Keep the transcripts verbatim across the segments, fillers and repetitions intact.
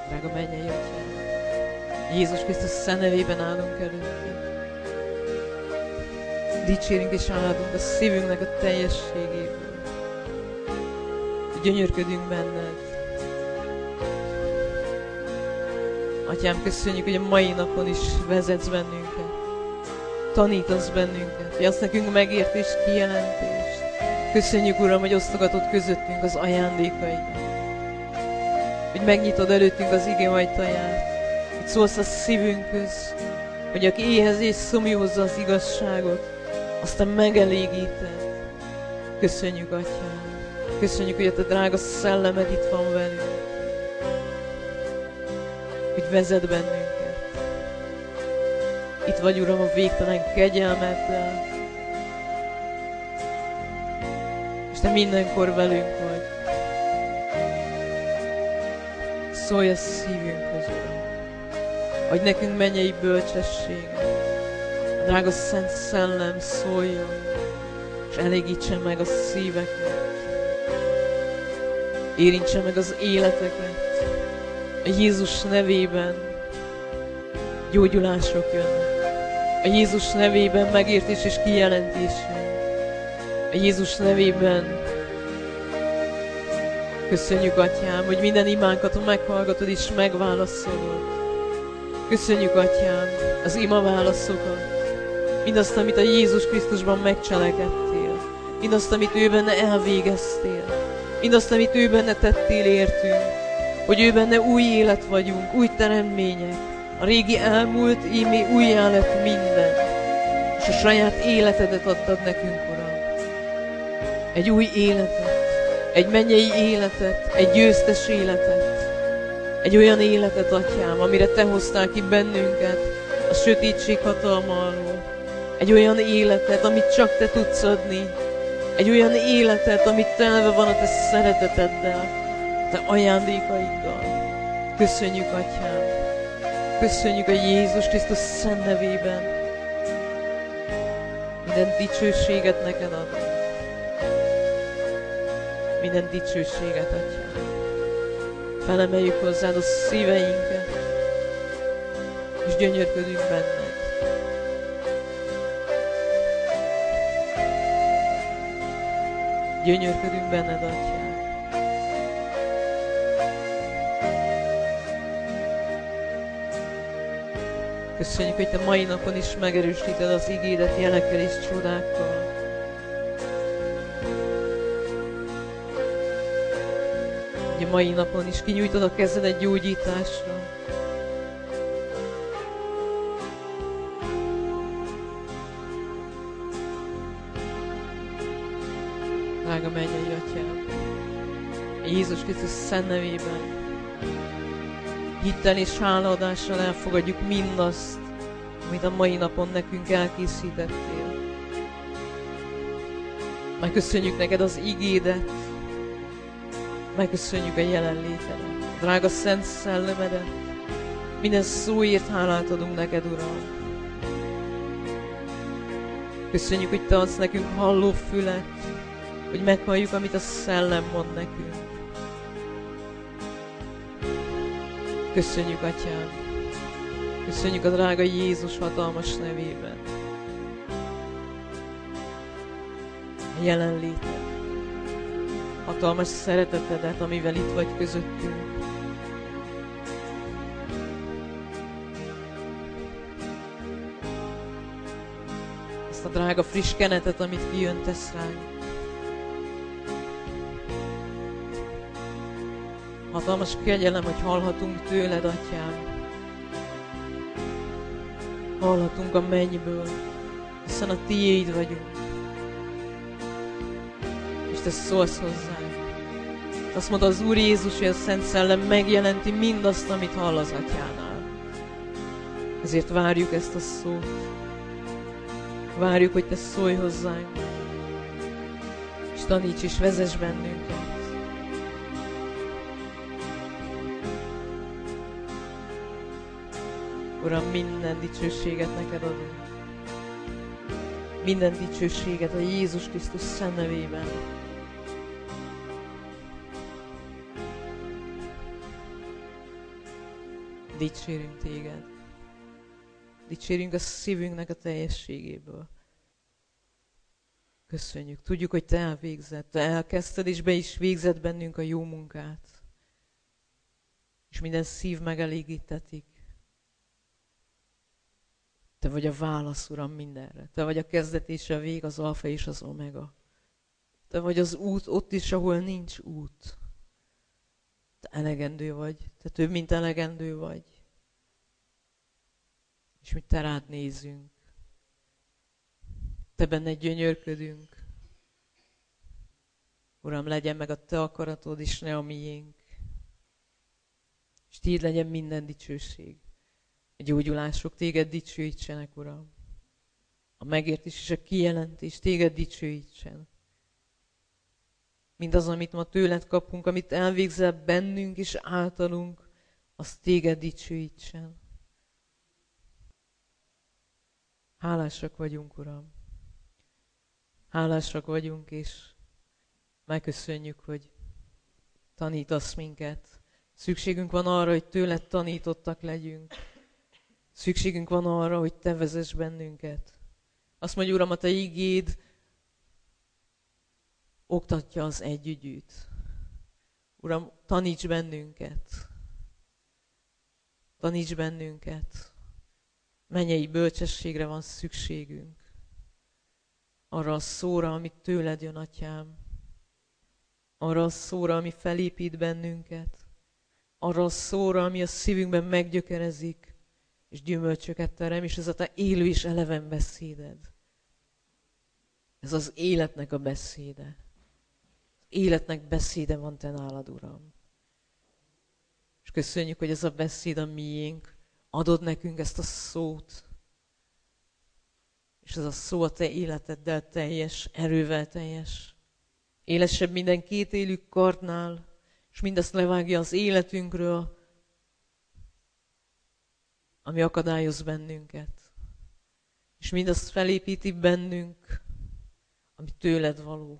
Drága mennyei Atyám, Jézus Krisztus szent nevében állunk előtted. Dicsérünk és áldunk a szívünknek a teljességéből. Gyönyörködünk benned. Atyám, köszönjük, hogy a mai napon is vezetsz bennünket. Tanítasz bennünket, hogy azt nekünk megértést, kijelentést. Köszönjük, Uram, hogy osztogatod közöttünk az ajándékaidat. Hogy megnyitod előttünk az igé ajtaját. Hogy szólsz a szívünkhöz, hogy aki éhez és szomjúhozza az igazságot, aztán megelégíted. Köszönjük, Atyám. Köszönjük, hogy a te drága szellemed itt van velünk. Hogy vezet bennünket. Itt vagy, Uram, a végtelen kegyelmeddel. És te mindenkor velünk vagy. Szólj a szívünkhöz, Uram. Adj nekünk mennyei bölcsességet. A drága Szent Szellem szóljon, és elégítsen meg a szíveket. Érintse meg az életeket. A Jézus nevében gyógyulások jönnek. A Jézus nevében megértés és kijelentések. A Jézus nevében köszönjük, Atyám, hogy minden imánkat meghallgatod és megválaszolod. Köszönjük, Atyám, az ima válaszokat. Mindazt, amit a Jézus Krisztusban megcselekedtél. Mindazt, amit ő benne elvégeztél. Mindazt, amit ő benne tettél, értünk. Hogy ő benne új élet vagyunk, új teremmények. A régi elmúlt, ímé újjá lett minden. És a saját életedet adtad nekünk, Uram. Egy új életet, egy mennyei életet, egy győztes életet. Egy olyan életet, Atyám, amire te hoztál ki bennünket a sötétség hatalma alól. Egy olyan életet, amit csak te tudsz adni. Egy olyan életet, amit telve van a te szereteteddel, te ajándékaiddal. Köszönjük, Atyám. Köszönjük a Jézus Krisztus szent nevében. Minden dicsőséget neked adom. Minden dicsőséget, Atyám. Felemeljük hozzád a szíveinket, és gyönyörködünk benned. Gyönyörködünk benned, Atyám. Köszönjük, hogy te mai napon is megerősíted az igédet jelekkel és csodákkal. Hogy a mai napon is kinyújtod a kezedet gyógyításra. Drága mennyei Atyám, Jézus Krisztus szent nevében hittel és hálaadással elfogadjuk mindazt, amit a mai napon nekünk elkészítettél. Megköszönjük neked az igédet, megköszönjük a jelenlétedet, a drága Szent Szellemedet, minden szóért hálát adunk neked, Uram. Köszönjük, hogy te adsz nekünk halló fület, hogy meghalljuk, amit a Szellem mond nekünk. Köszönjük, Atyám! Köszönjük a drága Jézus hatalmas nevében. A jelenléted, hatalmas szeretetedet, amivel itt vagy közöttünk. Ezt a drága friss kenetet, amit kijöntesz ránk. Hatalmas kegyelem, hogy hallhatunk tőled, Atyám. Hallhatunk a mennyből, hiszen a tiéd vagyunk. És te szólsz hozzánk. Azt mondta az Úr Jézus, hogy a Szent Szellem megjelenti mindazt, amit hall az Atyánál. Ezért várjuk ezt a szót. Várjuk, hogy te szólj hozzánk. És taníts és vezess bennünket. Uram, minden dicsőséget neked adunk. Minden dicsőséget a Jézus Krisztus szent nevében. Dicsérünk téged. Dicsérünk a szívünknek a teljességéből. Köszönjük. Tudjuk, hogy te elvégzed. Te elkezdted, és be is végzed bennünk a jó munkát. És minden szív megelégítetik. Te vagy a válasz, Uram, mindenre. Te vagy a kezdet és a vég, az alfa és az omega. Te vagy az út ott is, ahol nincs út. Te elegendő vagy. Te több, mint elegendő vagy. És mi te rád nézünk. Te benned gyönyörködünk. Uram, legyen meg a te akaratod, és ne a miénk. És tiéd legyen minden dicsőség. A gyógyulások téged dicsőítsenek, Uram. A megértés és a kijelentés téged dicsőítsen. Mindaz, amit ma tőled kapunk, amit elvégzel bennünk és általunk, az téged dicsőítsen. Hálásak vagyunk, Uram. Hálásak vagyunk, és megköszönjük, hogy tanítasz minket. Szükségünk van arra, hogy tőled tanítottak legyünk. Szükségünk van arra, hogy te vezess bennünket. Azt mondja, Uram, a te igéd oktatja az együgyűt. Uram, taníts bennünket. Taníts bennünket. Mennyei bölcsességre van szükségünk. Arra a szóra, amit tőled jön, Atyám. Arra a szóra, ami felépít bennünket. Arra a szóra, ami a szívünkben meggyökerezik, és gyümölcsöket terem, és ez a te élő és eleven beszéded. Ez az életnek a beszéde. Az életnek beszéde van te nálad, Uram. És köszönjük, hogy ez a beszéd a miénk. Adod nekünk ezt a szót. És ez a szó a te életeddel teljes, erővel teljes. Élesebb minden kétélű kardnál, és mindezt levágja az életünkről, ami akadályoz bennünket. És mindazt felépíti bennünk, ami tőled való.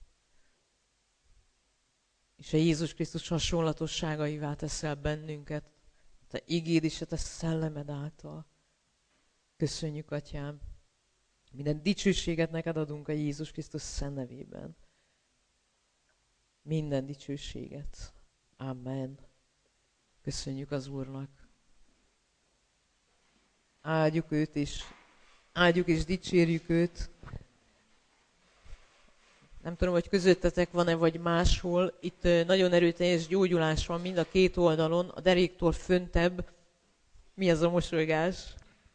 És a Jézus Krisztus hasonlatosságaivá teszel bennünket, te igéd és a te szellemed által. Köszönjük, Atyám! Minden dicsőséget neked adunk a Jézus Krisztus szent nevében. Minden dicsőséget. Amen. Köszönjük az Úrnak. Áldjuk őt is. Áldjuk és dicsérjük őt. Nem tudom, hogy közöttetek van-e, vagy máshol. Itt nagyon erőteljes gyógyulás van mind a két oldalon, a deréktól föntebb. Mi ez a mosolygás?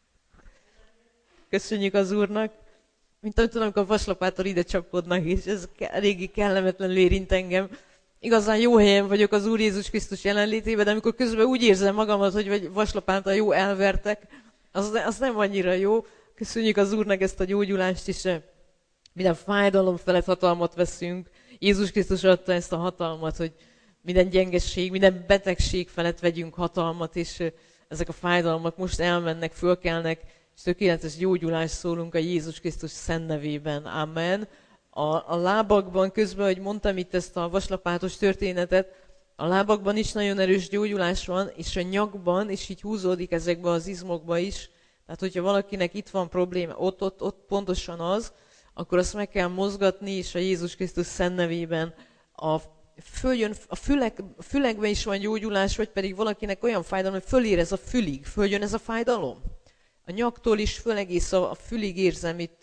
Köszönjük az Úrnak. Mint ahogy tudom, amikor a vaslapától ide csapkodnak, és ez eléggé kellemetlenül érint engem. Igazán jó helyen vagyok az Úr Jézus Krisztus jelenlétében, de amikor közben úgy érzem magamat, hogy vagy vaslapáttal jó elvertek, az, az nem annyira jó. Köszönjük az Úrnak ezt a gyógyulást is. Minden fájdalom felett hatalmat veszünk. Jézus Krisztus adta ezt a hatalmat, hogy minden gyengeség, minden betegség felett vegyünk hatalmat, és ezek a fájdalmak most elmennek, fölkelnek, és tökéletes gyógyulást szólunk a Jézus Krisztus szent nevében. Amen. A, a lábakban közben, hogy mondtam itt ezt a vaslapátos történetet, a lábakban is nagyon erős gyógyulás van, és a nyakban, és így húzódik ezekbe az izmokba is. Tehát, hogyha valakinek itt van probléma, ott, ott, ott pontosan az, akkor azt meg kell mozgatni, és a Jézus Krisztus szent nevében a, följön, a, fülek, a fülekben is van gyógyulás, vagy pedig valakinek olyan fájdalom, hogy fölér ez a fülig, följön ez a fájdalom. A nyaktól is föl egész a, a fülig érzem itt,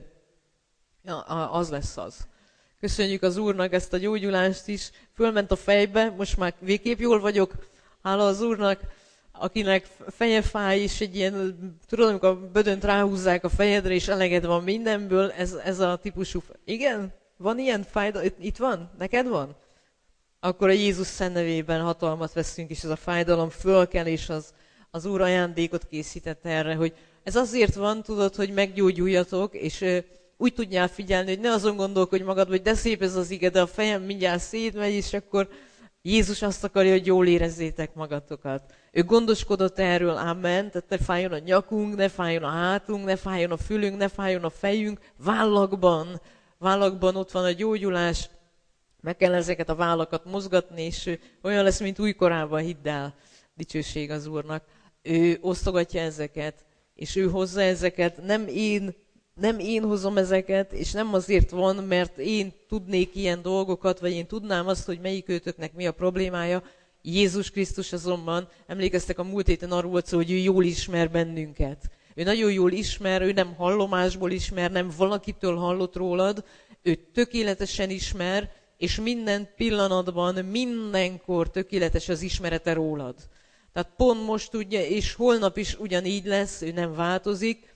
ja, az lesz az. Köszönjük az Úrnak ezt a gyógyulást is. Fölment a fejbe, most már végképp jól vagyok. Hála az Úrnak, akinek feje fáj, és egy ilyen, tudod, amikor a bödönt ráhúzzák a fejedre, és eleged van mindenből, ez, ez a típusú... Igen? Van ilyen fájdalom? Itt van? Neked van? Akkor a Jézus szent nevében hatalmat veszünk, és ez a fájdalom fölkel, és az, az Úr ajándékot készített erre, hogy ez azért van, tudod, hogy meggyógyuljatok, és ö, úgy tudjál figyelni, hogy ne azon gondolkodj magad, hogy de szép ez az ige, de a fejem mindjárt szétmegy, és akkor Jézus azt akarja, hogy jól érezzétek magatokat. Ő gondoskodott erről, amen, tehát ne fájjon a nyakunk, ne fájjon a hátunk, ne fájjon a fülünk, ne fájjon a fejünk, vállakban, vállakban ott van a gyógyulás, meg kell ezeket a vállakat mozgatni, és olyan lesz, mint újkorában, hidd el. Dicsőség az Úrnak. Ő osztogatja ezeket, és ő hozza ezeket. Nem én, nem én hozom ezeket, és nem azért van, mert én tudnék ilyen dolgokat, vagy én tudnám azt, hogy melyik őtöknek mi a problémája. Jézus Krisztus azonban, emlékeztek, a múlt héten arról volt szó, hogy ő jól ismer bennünket. Ő nagyon jól ismer, ő nem hallomásból ismer, nem valakitől hallott rólad, ő tökéletesen ismer, és minden pillanatban, mindenkor tökéletes az ismerete rólad. Tehát pont most tudja, és holnap is ugyanígy lesz, ő nem változik,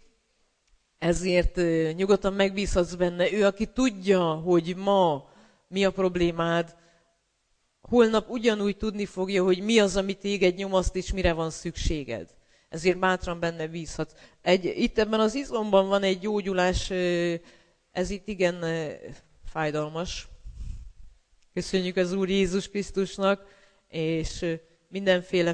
ezért nyugodtan megbízhatsz benne. Ő, aki tudja, hogy ma mi a problémád, holnap ugyanúgy tudni fogja, hogy mi az, ami téged nyomaszt, és mire van szükséged. Ezért bátran benne bízhatsz. Egy, itt ebben az izomban van egy gyógyulás, ez itt igen fájdalmas. Köszönjük az Úr Jézus Krisztusnak, és mindenféle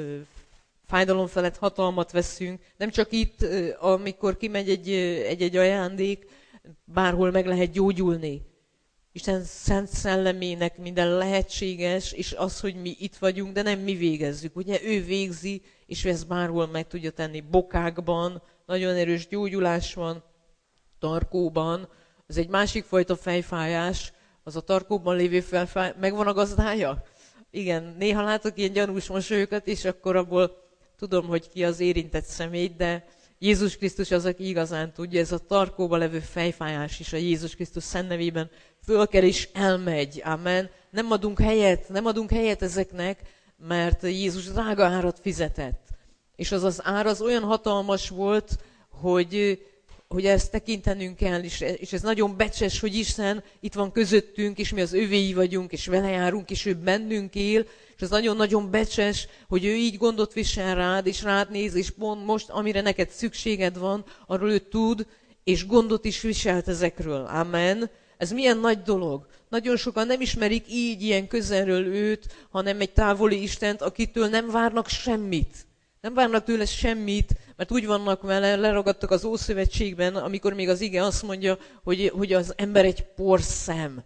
fájdalom felett hatalmat veszünk. Nem csak itt, amikor kimegy egy, egy-egy ajándék, bárhol meg lehet gyógyulni. Isten szent szellemének minden lehetséges, és az, hogy mi itt vagyunk, de nem mi végezzük. Ugye ő végzi, és ő ezt bárhol meg tudja tenni. Bokákban nagyon erős gyógyulás van, tarkóban. Ez egy másik fajta fejfájás, az a tarkóban lévő fejfájás. Megvan a gazdája? Igen, néha látok ilyen gyanús mosolyokat, és akkor abból tudom, hogy ki az érintett személy, de Jézus Krisztus az, aki igazán tudja, ez a tarkóban levő fejfájás is a Jézus Krisztus szent nevében fölkel és elmegy. Amen. Nem adunk helyet, nem adunk helyet ezeknek, mert Jézus drága árat fizetett. És az az ár az olyan hatalmas volt, hogy, hogy ezt tekintenünk kell, és, és ez nagyon becses, hogy Isten itt van közöttünk, és mi az övéi vagyunk, és vele járunk, és ő bennünk él, és ez nagyon-nagyon becses, hogy ő így gondot visel rád, és rád néz, és pont most, amire neked szükséged van, arról ő tud, és gondot is viselt ezekről. Amen. Ez milyen nagy dolog. Nagyon sokan nem ismerik így ilyen közelről őt, hanem egy távoli Istent, akitől nem várnak semmit. Nem várnak tőle semmit, mert úgy vannak vele, leragadtak az Ószövetségben, amikor még az ige azt mondja, hogy, hogy az ember egy porszem.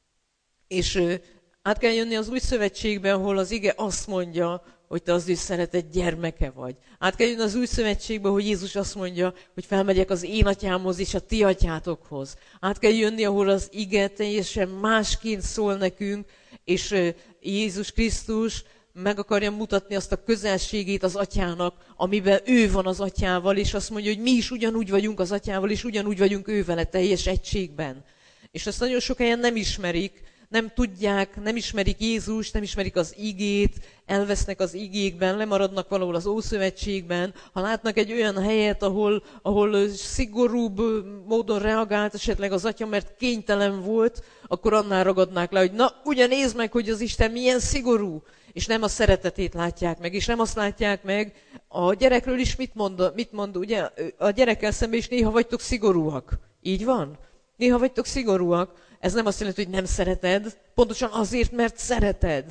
És ö, át kell jönni az Új Szövetségbe, ahol az ige azt mondja, hogy te az ő szeretett gyermeke vagy. Át kell jönni az Új Szövetségbe, hogy Jézus azt mondja, hogy felmegyek az én atyámhoz és a ti atyátokhoz. Át kell jönni, ahol az ige teljesen másként szól nekünk, és ö, Jézus Krisztus meg akarja mutatni azt a közelségét az atyának, amiben ő van az atyával, és azt mondja, hogy mi is ugyanúgy vagyunk az atyával, és ugyanúgy vagyunk ő vele teljes egységben. És ezt nagyon sok helyen nem ismerik, nem tudják, nem ismerik Jézust, nem ismerik az igét, elvesznek az igékben, lemaradnak valahol az Ószövetségben. Ha látnak egy olyan helyet, ahol, ahol szigorúbb módon reagált esetleg az atya, mert kénytelen volt, akkor annál ragadnák le, hogy na, ugye nézd meg, hogy az Isten milyen szigorú. És nem a szeretetét látják meg, és nem azt látják meg, a gyerekről is mit mond, mit mond ugye, a gyerekkel szemben is néha vagytok szigorúak. Így van? Néha vagytok szigorúak. Ez nem azt jelenti, hogy nem szereted, pontosan azért, mert szereted.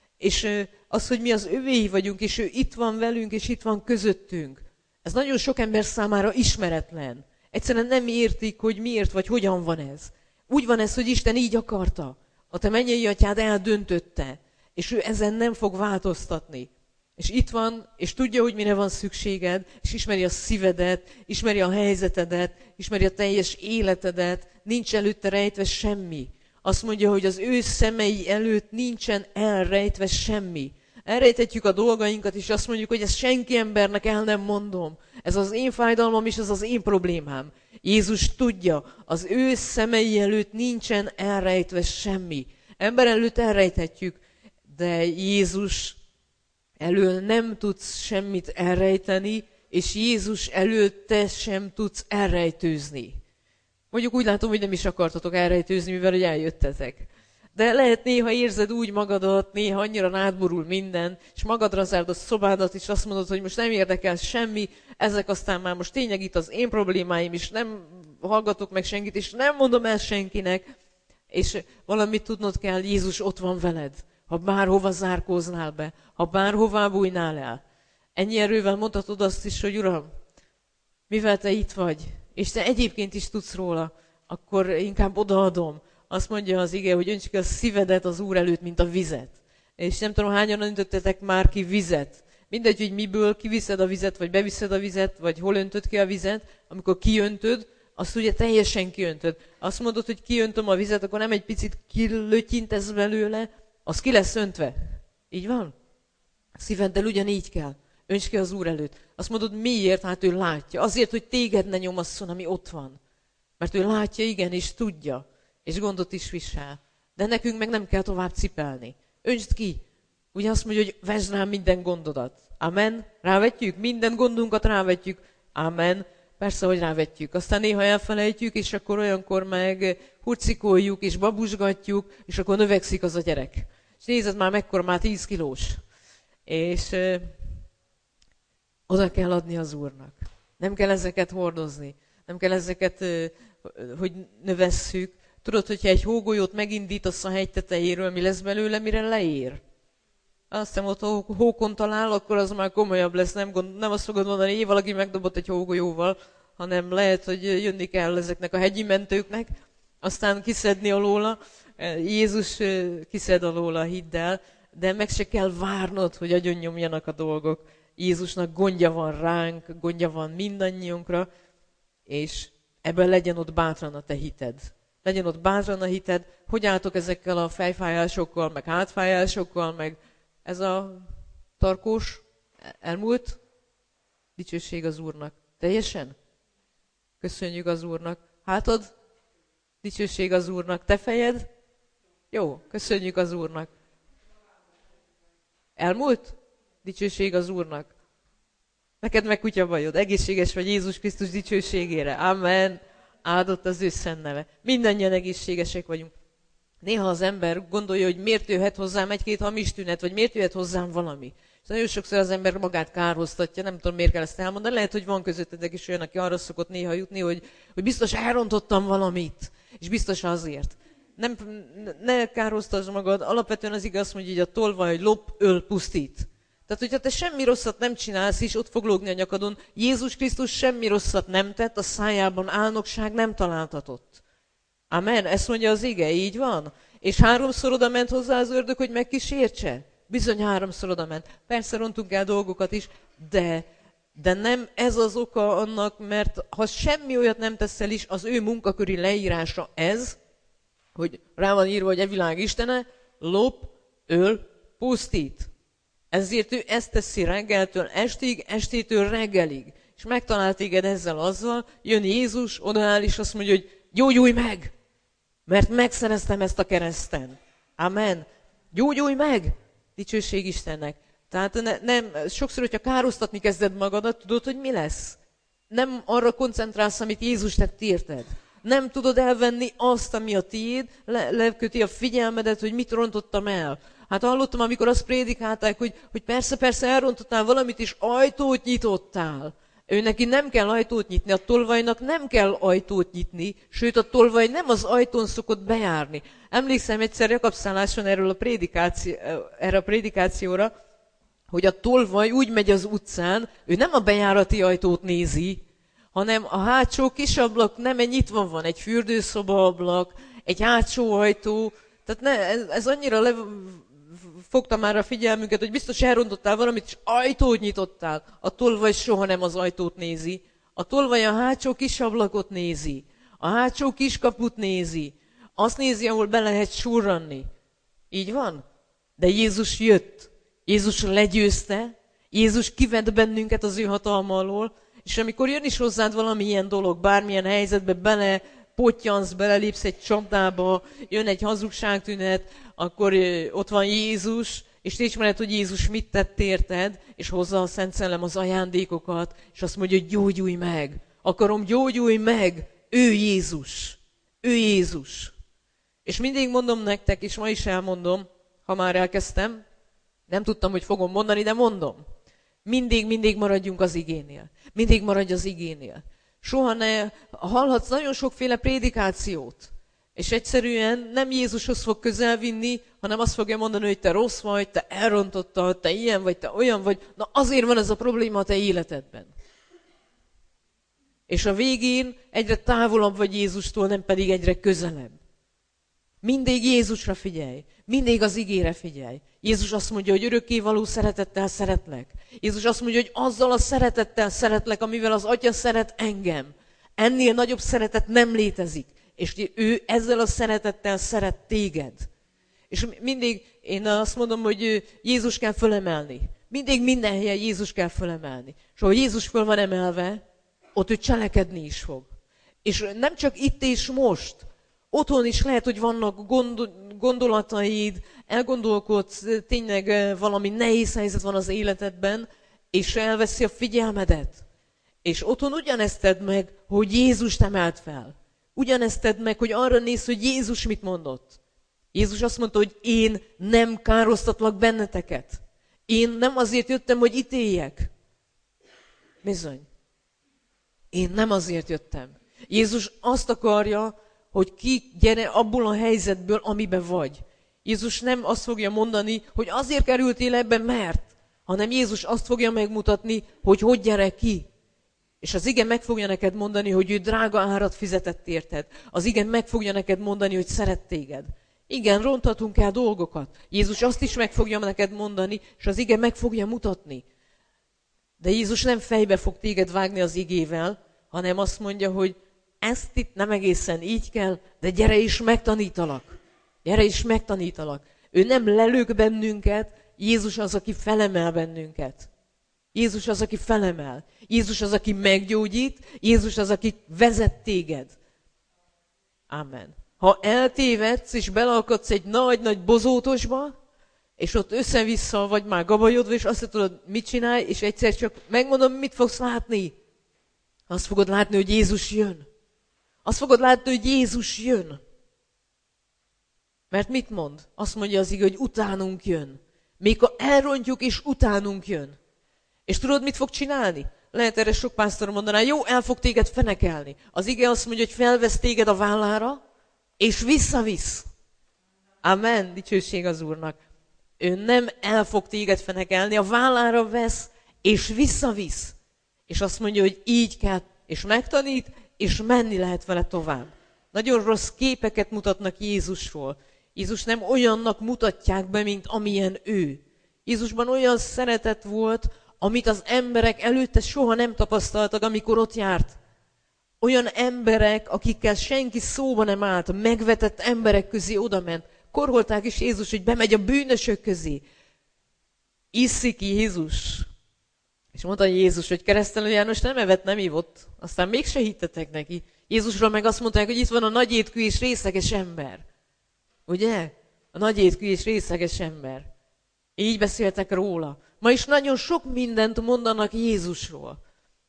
És az, hogy mi az övéi vagyunk, és ő itt van velünk, és itt van közöttünk. Ez nagyon sok ember számára ismeretlen. Egyszerűen nem értik, hogy miért, vagy hogyan van ez. Úgy van ez, hogy Isten így akarta. A te mennyei atyád eldöntötte. És ő ezen nem fog változtatni. És itt van, és tudja, hogy mire van szükséged, és ismeri a szívedet, ismeri a helyzetedet, ismeri a teljes életedet, nincs előtte rejtve semmi. Azt mondja, hogy az ő szemei előtt nincsen elrejtve semmi. Elrejthetjük a dolgainkat, és azt mondjuk, hogy ezt senki embernek el nem mondom. Ez az én fájdalmam, és ez az én problémám. Jézus tudja, az ő szemei előtt nincsen elrejtve semmi. Ember előtt elrejthetjük, de Jézus elől nem tudsz semmit elrejteni, és Jézus elől te sem tudsz elrejtőzni. Mondjuk úgy látom, hogy nem is akartatok elrejtőzni, mivel hogy eljöttetek. De lehet néha érzed úgy magadat, néha annyira rádborul minden, és magadra zárd a szobádat, és azt mondod, hogy most nem érdekel semmi, ezek aztán már most tényleg itt az én problémáim, és nem hallgatok meg senkit, és nem mondom el senkinek, és valamit tudnod kell, Jézus ott van veled. Ha bárhova zárkóznál be, ha bárhová bújnál el. Ennyi erővel mondhatod azt is, hogy Uram, mivel te itt vagy, és te egyébként is tudsz róla, akkor inkább odaadom. Azt mondja az ige, hogy önts ki a szívedet az Úr előtt, mint a vizet. És nem tudom, hányan öntöttetek már ki vizet. Mindegy, hogy miből kiviszed a vizet, vagy beviszed a vizet, vagy hol öntöd ki a vizet, amikor kiöntöd, azt ugye teljesen kiöntöd. Azt mondod, hogy kiöntöm a vizet, akkor nem egy picit kilötyintesz belőle, az ki lesz öntve. Így van? Szíveddel ugyanígy kell. Önts ki az Úr előtt. Azt mondod, miért? Hát ő látja. Azért, hogy téged ne nyomasszon, ami ott van. Mert ő látja, igen, és tudja. És gondot is visel. De nekünk meg nem kell tovább cipelni. Öntsd ki. Ugye azt mondja, hogy vesd rám minden gondodat. Amen. Rávetjük? Minden gondunkat rávetjük. Amen. Persze, hogy rávetjük. Aztán néha elfelejtjük, és akkor olyankor meg hurcikoljuk, és babusgatjuk, és akkor növekszik az a gyerek. És nézed már, mekkora, már tíz kilós. És ö, oda kell adni az Úrnak. Nem kell ezeket hordozni. Nem kell ezeket, ö, hogy növesszük. Tudod, hogyha egy hógolyót megindítasz a hegy tetejéről, mi lesz belőle, mire leér? Azt hiszem, ott a hókon talál, akkor az már komolyabb lesz. Nem, gond, nem azt fogod mondani, hogy valaki megdobott egy hógolyóval, hanem lehet, hogy jönni kell ezeknek a hegyi mentőknek, aztán kiszedni alóla. Jézus kiszed alóla, hidd el, de meg se kell várnod, hogy agyon nyomjanak a dolgok. Jézusnak gondja van ránk, gondja van mindannyiunkra, és ebben legyen ott bátran a te hited. Legyen ott bátran a hited, hogy álltok ezekkel a fejfájásokkal, meg hátfájásokkal, meg ez a tarkós elmúlt? Dicsőség az Úrnak. Teljesen? Köszönjük az Úrnak. Hátad? Dicsőség az Úrnak. Te fejed? Jó, köszönjük az Úrnak. Elmúlt? Dicsőség az Úrnak. Neked meg kutya bajod. Egészséges vagy Jézus Krisztus dicsőségére. Amen. Áldott az ő szent neve. Mindannyian egészségesek vagyunk. Néha az ember gondolja, hogy miért jöhet hozzám egy-két hamis tünet, vagy miért jöhet hozzám valami. És nagyon sokszor az ember magát kárhoztatja, nem tudom, miért kell ezt elmondani. Lehet, hogy van közöttetek is olyan, aki arra szokott néha jutni, hogy, hogy biztos elrontottam valamit, és biztos azért. Nem, ne kárhoztasd magad, alapvetően az igaz mondja, hogy a tolvaj lop, öl, pusztít. Tehát, hogyha te semmi rosszat nem csinálsz, és ott fog lógni a nyakadon, Jézus Krisztus semmi rosszat nem tett, a szájában álnokság nem találtatott. Amen, ezt mondja az ige, így van. És háromszor oda ment hozzá az ördög, hogy megkísértse? Bizony háromszor oda ment. Persze rontunk el dolgokat is, de, de nem ez az oka annak, mert ha semmi olyat nem teszel is, az ő munkaköri leírása ez, hogy rá van írva, hogy e világ istene, lop, öl, pusztít. Ezért ő ezt teszi reggeltől estig, estétől reggelig. És megtalált téged ezzel azzal, jön Jézus, odaáll és azt mondja, hogy gyógyulj meg, mert megszereztem ezt a kereszten. Amen. Gyógyulj meg! Dicsőség Istennek. Tehát ne, nem, sokszor, hogyha károsztatni kezded magadat, tudod, hogy mi lesz? Nem arra koncentrálsz, amit Jézus tett érted. Nem tudod elvenni azt, ami a tiéd, le, leköti a figyelmedet, hogy mit rontottam el. Hát hallottam, amikor azt prédikálták, hogy, hogy persze, persze elrontottál valamit, és ajtót nyitottál. Ő neki nem kell ajtót nyitni, a tolvajnak nem kell ajtót nyitni, sőt a tolvaj nem az ajtón szokott bejárni. Emlékszem egyszer Jakab szálláson erről a prédikáció, erre a prédikációra, hogy a tolvaj úgy megy az utcán, ő nem a bejárati ajtót nézi, hanem a hátsó kis ablak nem egy nyitva van, egy fürdőszoba ablak, egy hátsó ajtó, tehát ne, ez, ez annyira le, fogta már a figyelmünket, hogy biztos elrontottál valamit, és ajtót nyitottál. A tolvaj soha nem az ajtót nézi. A tolvaj a hátsó kis ablakot nézi. A hátsó kis kaput nézi. Azt nézi, ahol be lehet surranni. Így van? De Jézus jött. Jézus legyőzte. Jézus kivett bennünket az ő hatalma alól. És amikor jön is hozzád valami ilyen dolog, bármilyen helyzetbe bele pottyansz, belelépsz egy csapdába, jön egy hazugságtünet, akkor ott van Jézus, és te ismered, hogy Jézus mit tett érted, és hozza a Szent Szellem az ajándékokat, és azt mondja, hogy gyógyulj meg. Akarom, gyógyulj meg. Ő Jézus. Ő Jézus. És mindig mondom nektek, és ma is elmondom, ha már elkezdtem, nem tudtam, hogy fogom mondani, de mondom. Mindig, mindig maradjunk az igénél. Mindig maradj az igénél. Soha ne, hallhatsz nagyon sokféle prédikációt, és egyszerűen nem Jézushoz fog közel vinni, hanem azt fogja mondani, hogy te rossz vagy, te elrontottad, te ilyen vagy, te olyan vagy. Na azért van ez a probléma a te életedben. És a végén egyre távolabb vagy Jézustól, nem pedig egyre közelebb. Mindig Jézusra figyelj. Mindig az igére figyelj. Jézus azt mondja, hogy örökkévaló szeretettel szeretlek. Jézus azt mondja, hogy azzal a szeretettel szeretlek, amivel az Atya szeret engem. Ennél nagyobb szeretet nem létezik. És ő ezzel a szeretettel szeret téged. És mindig én azt mondom, hogy Jézus kell fölemelni. Mindig minden helyen Jézus kell fölemelni. És ahol Jézus föl van emelve, ott ő cselekedni is fog. És nem csak itt és most, otthon is lehet, hogy vannak gondolataid, elgondolkodsz, tényleg valami nehéz helyzet van az életedben, és elveszi a figyelmedet. És otthon ugyanezt tedd meg, hogy Jézust emelt fel. Ugyanezt tedd meg, hogy arra nézz, hogy Jézus mit mondott. Jézus azt mondta, hogy én nem károsztatlak benneteket. Én nem azért jöttem, hogy ítéljek. Bizony. Én nem azért jöttem. Jézus azt akarja, hogy ki gyere abból a helyzetből, amiben vagy. Jézus nem azt fogja mondani, hogy azért kerültél ebbe, mert, hanem Jézus azt fogja megmutatni, hogy hogy gyere ki. És az ige meg fogja neked mondani, hogy ő drága árat fizetett érted. Az ige meg fogja neked mondani, hogy szeret téged. Igen, ronthatunk el dolgokat. Jézus azt is meg fogja neked mondani, és az ige meg fogja mutatni. De Jézus nem fejbe fog téged vágni az igével, hanem azt mondja, hogy ezt itt nem egészen így kell, de gyere is megtanítalak. Gyere is megtanítalak. Ő nem lelők bennünket, Jézus az, aki felemel bennünket. Jézus az, aki felemel. Jézus az, aki meggyógyít. Jézus az, aki vezet téged. Amen. Ha eltévedsz, és beleakadsz egy nagy-nagy bozótosba, és ott össze-vissza vagy már gabajodva, és azt tudod, mit csinálj, és egyszer csak megmondom, mit fogsz látni. Azt fogod látni, hogy Jézus jön. Azt fogod látni, hogy Jézus jön. Mert mit mond? Azt mondja az ige, hogy utánunk jön. Még ha elrontjuk, és utánunk jön. És tudod, mit fog csinálni? Lehet erre sok pásztor mondaná, jó, el fog téged fenekelni. Az ige azt mondja, hogy felvesz téged a vállára, és visszavisz. Amen, dicsőség az Úrnak. Ő nem el fog téged fenekelni, a vállára vesz, és visszavisz. És azt mondja, hogy így kell, és megtanít, és menni lehet vele tovább. Nagyon rossz képeket mutatnak Jézusról. Jézus nem olyannak mutatják be, mint amilyen ő. Jézusban olyan szeretet volt, amit az emberek előtte soha nem tapasztaltak, amikor ott járt. Olyan emberek, akikkel senki szóba nem állt, megvetett emberek közé odament. Korholták is Jézus, hogy bemegy a bűnösök közé. Iszik Jézus. És mondta Jézus, hogy Keresztelő János nem evett, nem ivott. Aztán mégse hittetek neki. Jézusról meg azt mondták, hogy itt van a nagyétkű és részeges ember. Ugye? A nagyétkű és részeges ember. Így beszéltek róla. Ma is nagyon sok mindent mondanak Jézusról.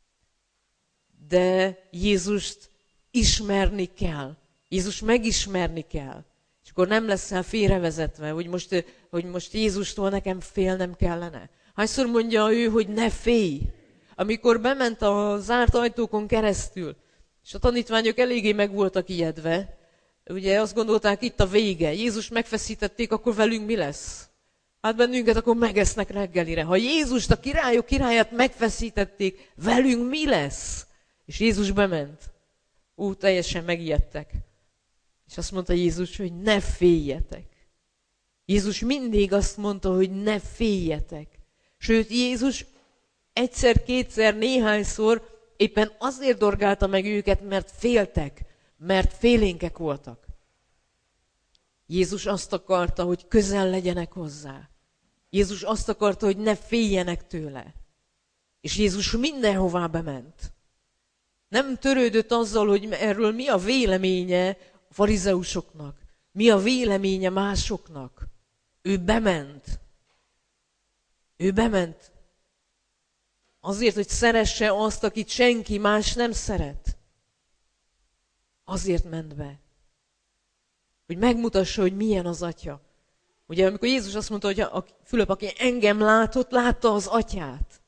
De Jézust ismerni kell. Jézus megismerni kell. És akkor nem leszel félrevezetve, hogy most, hogy most Jézustól nekem félnem kellene. Hányszor mondja ő, hogy ne félj? Amikor bement a zárt ajtókon keresztül, és a tanítványok eléggé meg voltak ijedve, ugye azt gondolták, itt a vége. Jézus megfeszítették, akkor velünk mi lesz? Hát bennünket akkor megesznek reggelire. Ha Jézust, a királyok királyát megfeszítették, velünk mi lesz? És Jézus bement. Ú, teljesen megijedtek. És azt mondta Jézus, hogy ne féljetek. Jézus mindig azt mondta, hogy ne féljetek. Sőt, Jézus egyszer, kétszer, néhányszor éppen azért dorgálta meg őket, mert féltek, mert félénkek voltak. Jézus azt akarta, hogy közel legyenek hozzá. Jézus azt akarta, hogy ne féljenek tőle. És Jézus mindenhová bement. Nem törődött azzal, hogy erről mi a véleménye a farizeusoknak, mi a véleménye másoknak. Ő bement. Ő bement. Azért, hogy szeresse azt, akit senki más nem szeret. Azért ment be. Hogy megmutassa, hogy milyen az Atya. Ugye, amikor Jézus azt mondta, hogy a Fülöp, aki engem látott, látta az Atyát.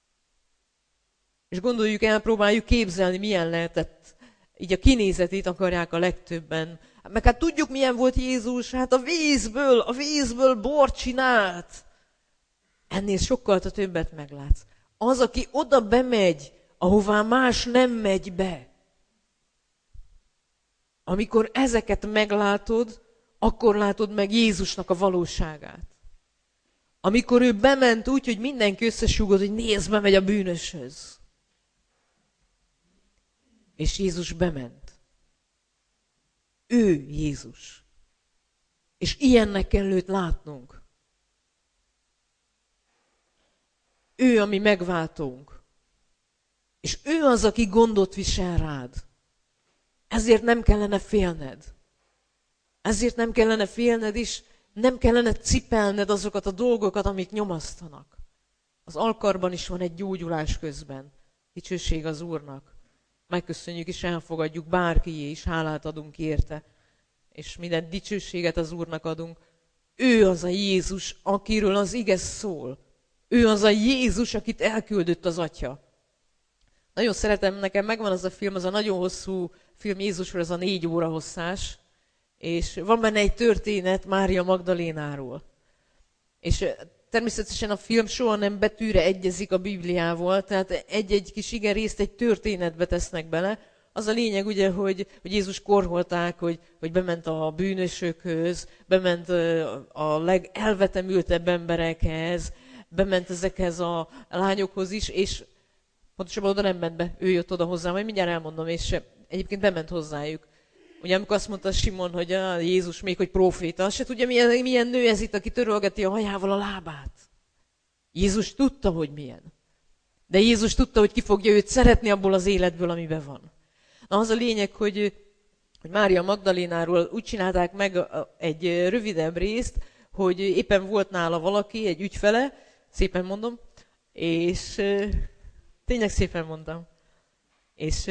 És gondoljuk el, próbáljuk képzelni, milyen lehetett. Így a kinézetét akarják a legtöbben. Meg hát tudjuk, milyen volt Jézus, hát a vízből, a vízből bort csinált. Ennél sokkal többet meglátsz. Az, aki oda bemegy, ahová más nem megy be. Amikor ezeket meglátod, akkor látod meg Jézusnak a valóságát. Amikor ő bement úgy, hogy mindenki összesúgott, hogy nézd, bemegy a bűnöshöz. És Jézus bement. Ő Jézus. És ilyennek kell őt látnunk. Ő a mi megváltónk. És ő az, aki gondot visel rád. Ezért nem kellene félned. Ezért nem kellene félned, és nem kellene cipelned azokat a dolgokat, amik nyomasztanak. Az alkarban is van egy gyógyulás közben. Dicsőség az Úrnak. Megköszönjük és elfogadjuk, bárkié is, hálát adunk érte. És minden dicsőséget az Úrnak adunk. Ő az a Jézus, akiről az ige szól. Ő az a Jézus, akit elküldött az Atya. Nagyon szeretem, nekem megvan az a film, az a nagyon hosszú film Jézusról, az a négy óra hosszás, és van benne egy történet Mária Magdalénáról. És természetesen a film soha nem betűre egyezik a Bibliával, tehát egy-egy kis igerészt egy történetbe tesznek bele. Az a lényeg ugye, hogy, hogy Jézus korholták, hogy, hogy bement a bűnösökhöz, bement a legelvetemültebb emberekhez, bement ezekhez a lányokhoz is, és pontosabban oda nem ment be, ő jött oda hozzá, majd mindjárt elmondom, és egyébként bement hozzájuk. Ugye amikor azt mondta Simon, hogy a Jézus még, hogy próféta, azt se tudja, milyen, milyen nő ez itt, aki törölgeti a hajával a lábát. Jézus tudta, hogy milyen. De Jézus tudta, hogy ki fogja őt szeretni abból az életből, amiben van. Na az a lényeg, hogy, hogy Mária Magdalénáról úgy csinálták meg egy rövidebb részt, hogy éppen volt nála valaki, egy ügyfele, szépen mondom, és tényleg szépen mondtam, és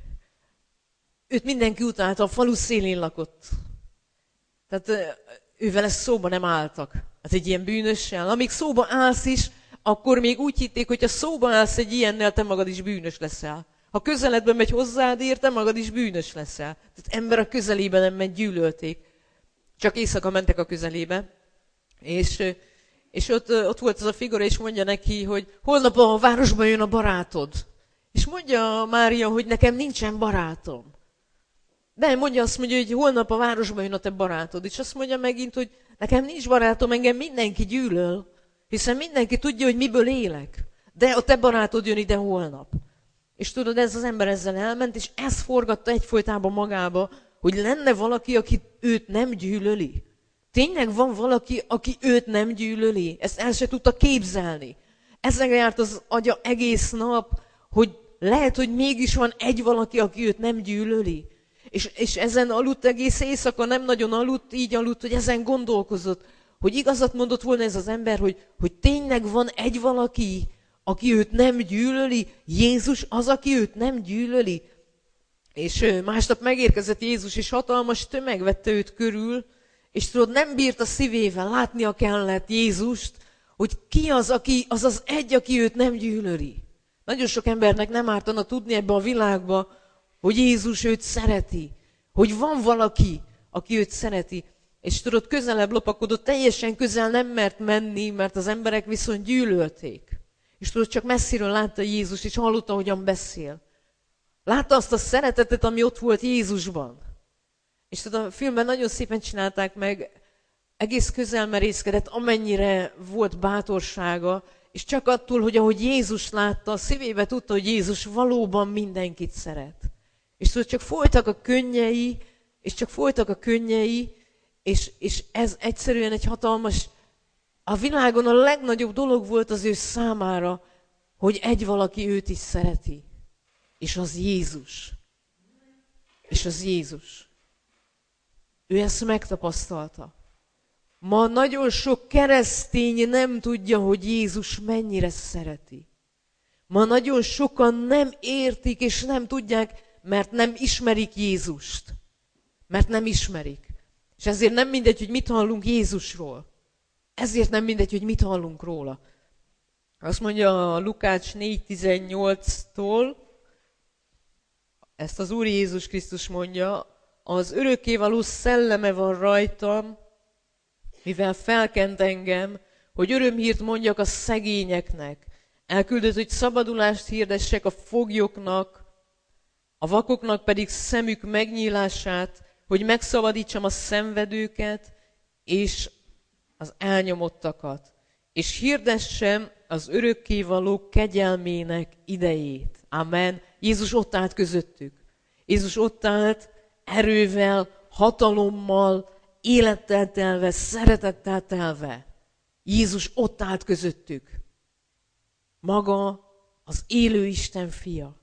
őt mindenki utálta, a falu szélén lakott. Tehát ővele szóba nem álltak. Hát egy ilyen bűnössel. Amíg szóba állsz is, akkor még úgy hitték, hogy ha szóba állsz egy ilyennel, te magad is bűnös leszel. Ha közeledbe megy hozzád ér, te magad is bűnös leszel. Tehát ember a közelébe nem megy, gyűlölték. Csak éjszaka mentek a közelébe. És, és ott, ott volt az a figura, és mondja neki, hogy holnap a városba jön a barátod. És mondja Mária, hogy nekem nincsen barátom. De mondja, azt mondja, hogy holnap a városba jön a te barátod. És azt mondja megint, hogy nekem nincs barátom, engem mindenki gyűlöl. Hiszen mindenki tudja, hogy miből élek. De a te barátod jön ide holnap. És tudod, ez az ember ezzel elment, és ez forgatta egyfolytában magába, hogy lenne valaki, aki őt nem gyűlöli. Tényleg van valaki, aki őt nem gyűlöli. Ezt el se tudta képzelni. Ezzel járt az agya egész nap, hogy lehet, hogy mégis van egy valaki, aki őt nem gyűlöli. És, és ezen aludt egész éjszaka, nem nagyon aludt, így aludt, hogy ezen gondolkozott, hogy igazat mondott volna ez az ember, hogy, hogy tényleg van egy valaki, aki őt nem gyűlöli. Jézus az, aki őt nem gyűlöli. És másnap megérkezett Jézus, és hatalmas tömeg vette őt körül, és tudod, nem bírta szívével, látnia kellett Jézust, hogy ki az, aki, az az egy, aki őt nem gyűlöli. Nagyon sok embernek nem ártana tudni ebbe a világba, hogy Jézus őt szereti, hogy van valaki, aki őt szereti. És tudod, közelebb lopakodott, teljesen közel nem mert menni, mert az emberek viszont gyűlölték. És tudod, csak messziről látta Jézus, és hallotta, hogyan beszél. Látta azt a szeretetet, ami ott volt Jézusban. És tudod, a filmben nagyon szépen csinálták meg, egész közel merészkedett, amennyire volt bátorsága, és csak attól, hogy ahogy Jézus látta, a szívébe tudta, hogy Jézus valóban mindenkit szeret. És tudod, csak folytak a könnyei, és csak folytak a könnyei, és, és ez egyszerűen egy hatalmas, a világon a legnagyobb dolog volt az ő számára, hogy egy valaki őt is szereti. És az Jézus. És az Jézus. Ő ezt megtapasztalta. Ma nagyon sok keresztény nem tudja, hogy Jézus mennyire szereti. Ma nagyon sokan nem értik és nem tudják, mert nem ismerik Jézust. Mert nem ismerik. És ezért nem mindegy, hogy mit hallunk Jézusról. Ezért nem mindegy, hogy mit hallunk róla. Azt mondja a Lukács négy tizennyolctól, ezt az Úr Jézus Krisztus mondja, az örökkévaló szelleme van rajtam, mivel felkent engem, hogy örömhírt mondjak a szegényeknek. Elküldött, hogy szabadulást hirdessek a foglyoknak, a vakoknak pedig szemük megnyílását, hogy megszabadítsam a szenvedőket és az elnyomottakat, és hirdessem az örökkévaló kegyelmének idejét. Amen. Jézus ott állt közöttük. Jézus ott állt erővel, hatalommal, élettel telve, szeretettel telve. Jézus ott állt közöttük. Maga az élő Isten fia.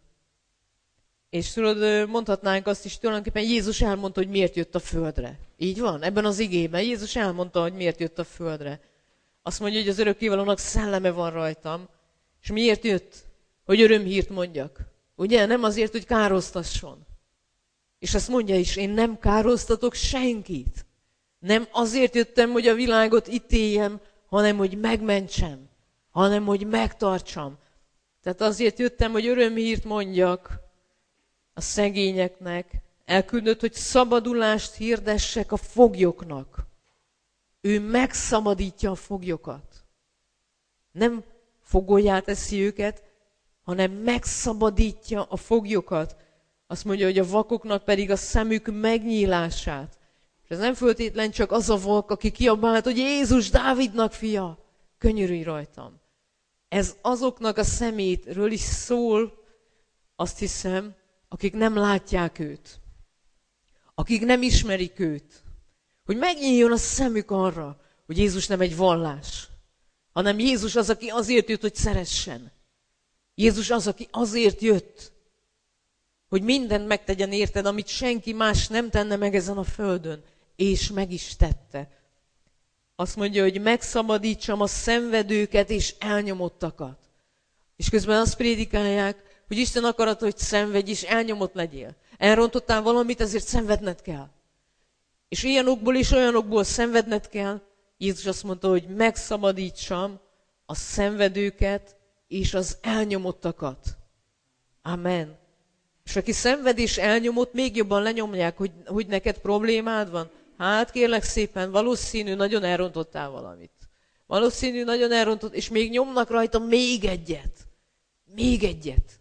És tudod, mondhatnánk azt is, tulajdonképpen Jézus elmondta, hogy miért jött a földre. Így van? Ebben az igében Jézus elmondta, hogy miért jött a földre. Azt mondja, hogy az örökkévalónak szelleme van rajtam. És miért jött? Hogy örömhírt mondjak. Ugye? Nem azért, hogy károsztasson. És azt mondja is, én nem károsztatok senkit. Nem azért jöttem, hogy a világot ítéljem, hanem hogy megmentsem. Hanem hogy megtartsam. Tehát azért jöttem, hogy örömhírt mondjak a szegényeknek. Elküldött, hogy szabadulást hirdessek a foglyoknak. Ő megszabadítja a foglyokat. Nem fogollyá teszi őket, hanem megszabadítja a foglyokat. Azt mondja, hogy a vakoknak pedig a szemük megnyílását. És ez nem föltétlen csak az a vak, aki kiabált, hogy Jézus, Dávidnak fia, könyörülj rajtam. Ez azoknak a szemétről is szól, azt hiszem, akik nem látják őt. Akik nem ismerik őt. Hogy megnyíljon a szemük arra, hogy Jézus nem egy vallás, hanem Jézus az, aki azért jött, hogy szeressen. Jézus az, aki azért jött, hogy mindent megtegyen érted, amit senki más nem tenne meg ezen a földön, és meg is tette. Azt mondja, hogy megszabadítsam a szenvedőket és elnyomottakat. És közben azt prédikálják, hogy Isten akarata, hogy szenvedj és elnyomott legyél. Elrontottál valamit, ezért szenvedned kell. És ilyenokból és olyanokból szenvedned kell. Jézus azt mondta, hogy megszabadítsam a szenvedőket és az elnyomottakat. Amen. És aki szenved és elnyomott, még jobban lenyomják, hogy, hogy neked problémád van. Hát kérlek szépen, valószínű, nagyon elrontottál valamit. Valószínű, nagyon elrontott, és még nyomnak rajta még egyet. Még egyet.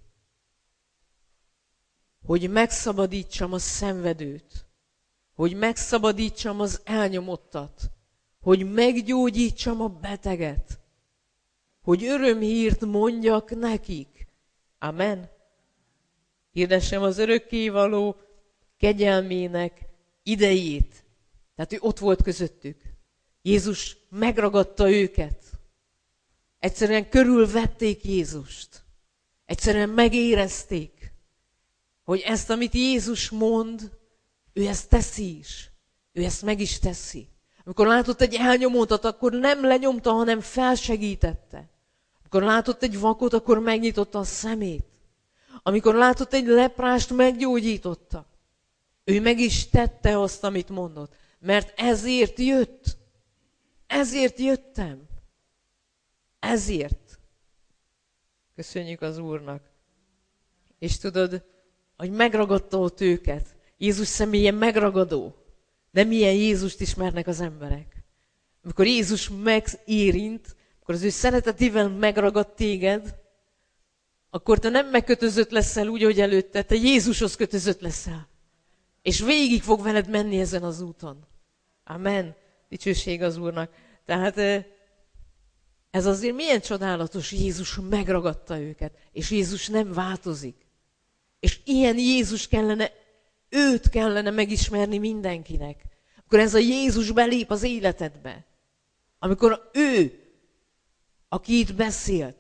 Hogy megszabadítsam a szenvedőt. Hogy megszabadítsam az elnyomottat. Hogy meggyógyítsam a beteget. Hogy örömhírt mondjak nekik. Amen. Hirdessem az örökkévaló kegyelmének idejét. Tehát ő ott volt közöttük. Jézus megragadta őket. Egyszerűen körülvették Jézust. Egyszerűen megérezték, hogy ezt, amit Jézus mond, ő ezt teszi is. Ő ezt meg is teszi. Amikor látott egy elnyomótat, akkor nem lenyomta, hanem felsegítette. Amikor látott egy vakot, akkor megnyitotta a szemét. Amikor látott egy leprást, meggyógyította. Ő meg is tette azt, amit mondott. Mert ezért jött. Ezért jöttem. Ezért. Köszönjük az Úrnak. És tudod, hogy megragadta ott őket. Jézus személye megragadó. De milyen Jézust ismernek az emberek. Amikor Jézus megérint, akkor az ő szeretetével megragad téged, akkor te nem megkötözött leszel úgy, hogy előtte, te Jézushoz kötözött leszel. És végig fog veled menni ezen az úton. Amen. Dicsőség az Úrnak. Tehát ez azért milyen csodálatos, Jézus megragadta őket, és Jézus nem változik. És ilyen Jézus kellene, őt kellene megismerni mindenkinek. Akkor ez a Jézus belép az életedbe. Amikor ő, aki itt beszélt,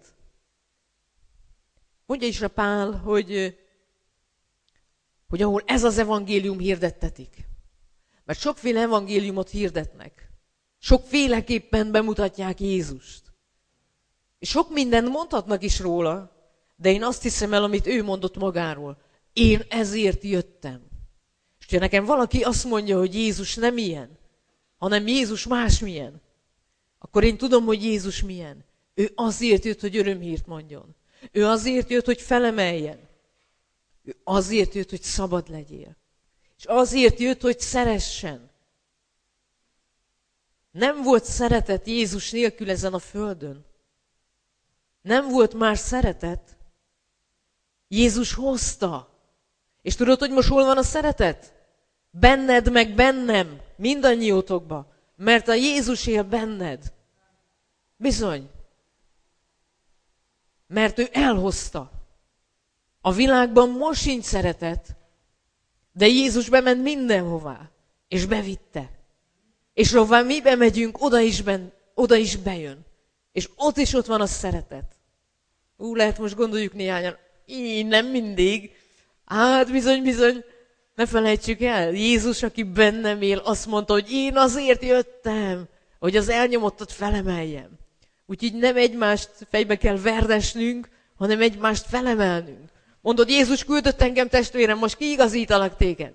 mondja is a Pál, hogy, hogy ahol ez az evangélium hirdettetik. Mert sokféle evangéliumot hirdetnek. Sokféleképpen bemutatják Jézust. És sok mindent mondhatnak is róla, de én azt hiszem el, amit ő mondott magáról. Én ezért jöttem. És ha nekem valaki azt mondja, hogy Jézus nem ilyen, hanem Jézus másmilyen, akkor én tudom, hogy Jézus milyen. Ő azért jött, hogy örömhírt mondjon. Ő azért jött, hogy felemeljen. Ő azért jött, hogy szabad legyél. És azért jött, hogy szeressen. Nem volt szeretet Jézus nélkül ezen a földön. Nem volt más szeretet. Jézus hozta. És tudod, hogy most hol van a szeretet? Benned meg bennem, mindannyiótokba, mert a Jézus él benned. Bizony. Mert ő elhozta. A világban most sincs szeretet, de Jézus bement mindenhová, és bevitte. És ahová mi bemegyünk, oda is, ben, oda is bejön. És ott is ott van a szeretet. Ú, lehet most gondoljuk néhányan, így nem mindig. Hát bizony, bizony, ne felejtsük el, Jézus, aki bennem él, azt mondta, hogy én azért jöttem, hogy az elnyomottat felemeljem. Úgyhogy nem egymást fejbe kell verdesnünk, hanem egymást felemelnünk. Mondod, Jézus küldött engem, testvérem, most kiigazítalak téged.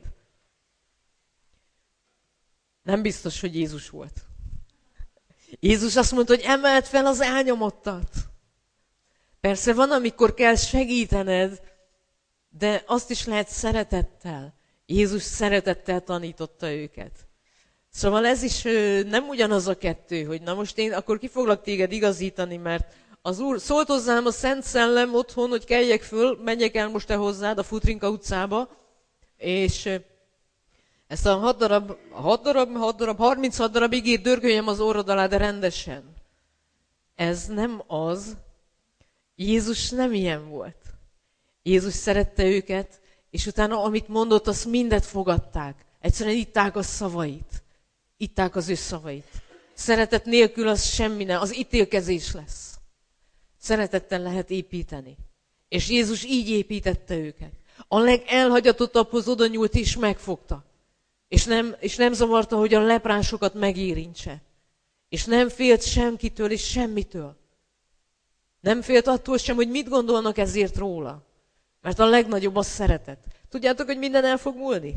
Nem biztos, hogy Jézus volt. Jézus azt mondta, hogy emeld fel az elnyomottat. Persze van, amikor kell segítened, de azt is lehet szeretettel. Jézus szeretettel tanította őket. Szóval ez is nem ugyanaz a kettő, hogy na most én akkor ki foglak téged igazítani, mert az Úr szólt hozzám a Szent Szellem otthon, hogy keljek föl, menjek el most te hozzád a Futrinka utcába, és ezt a hat darab, hat darab, hat darab, harminchat darab igét dörgöljem az orrod alá, de rendesen. Ez nem az. Jézus nem ilyen volt. Jézus szerette őket, és utána, amit mondott, azt mindet fogadták. Egyszerűen itták a szavait. Itták az ő szavait. Szeretet nélkül az semmi nem, az ítélkezés lesz. Szeretettel lehet építeni. És Jézus így építette őket. A legelhagyatottabbhoz oda nyúlt és megfogta. És nem, és nem zavarta, hogy a leprásokat megérintse. És nem félt senkitől és semmitől. Nem félt attól sem, hogy mit gondolnak ezért róla. Mert a legnagyobb a szeretet. Tudjátok, hogy minden el fog múlni?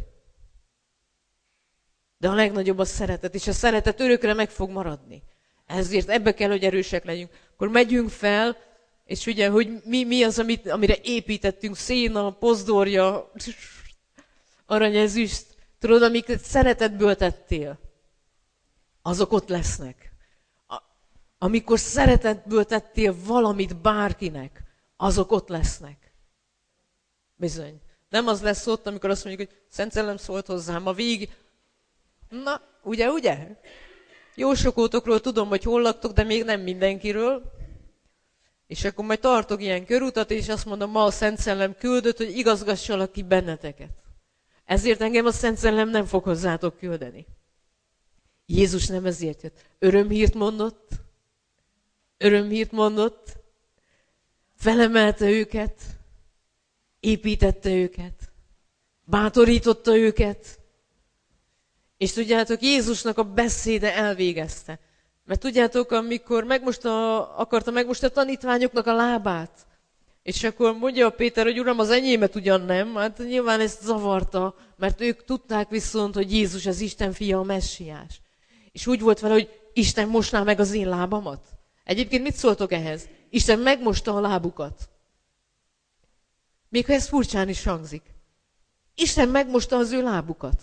De a legnagyobb a szeretet, és a szeretet örökre meg fog maradni. Ezért ebbe kell, hogy erősek legyünk. Akkor megyünk fel, és ugye, hogy mi, mi az, amit, amire építettünk, széna, pozdorja, aranyezüst, tudod, amiket szeretetből tettél, azok ott lesznek. A, amikor szeretetből tettél valamit bárkinek, azok ott lesznek. Bizony. Nem az lesz ott, amikor azt mondjuk, hogy Szent Szellem szólt hozzám a végig. Na, ugye, ugye? Jó sok ótokról tudom, hogy hol laktok, de még nem mindenkiről. És akkor majd tartok ilyen körutat, és azt mondom, ma a Szent Szellem küldött, hogy igazgassalak ki benneteket. Ezért engem a Szent Szellem nem fog hozzátok küldeni. Jézus nem ezért jött. Örömhírt mondott, örömhírt mondott, felemelte őket, építette őket, bátorította őket, és tudjátok, Jézusnak a beszéde elvégezte. Mert tudjátok, amikor megmosta, akarta megmosni a tanítványoknak a lábát, és akkor mondja a Péter, hogy Uram, az enyémet ugyan nem, hát nyilván ezt zavarta, mert ők tudták viszont, hogy Jézus az Isten fia, a messiás. És úgy volt vele, hogy Isten mosná meg az én lábamat. Egyébként mit szóltok ehhez? Isten megmosta a lábukat. Még ha ez furcsán is hangzik. Isten megmosta az ő lábukat.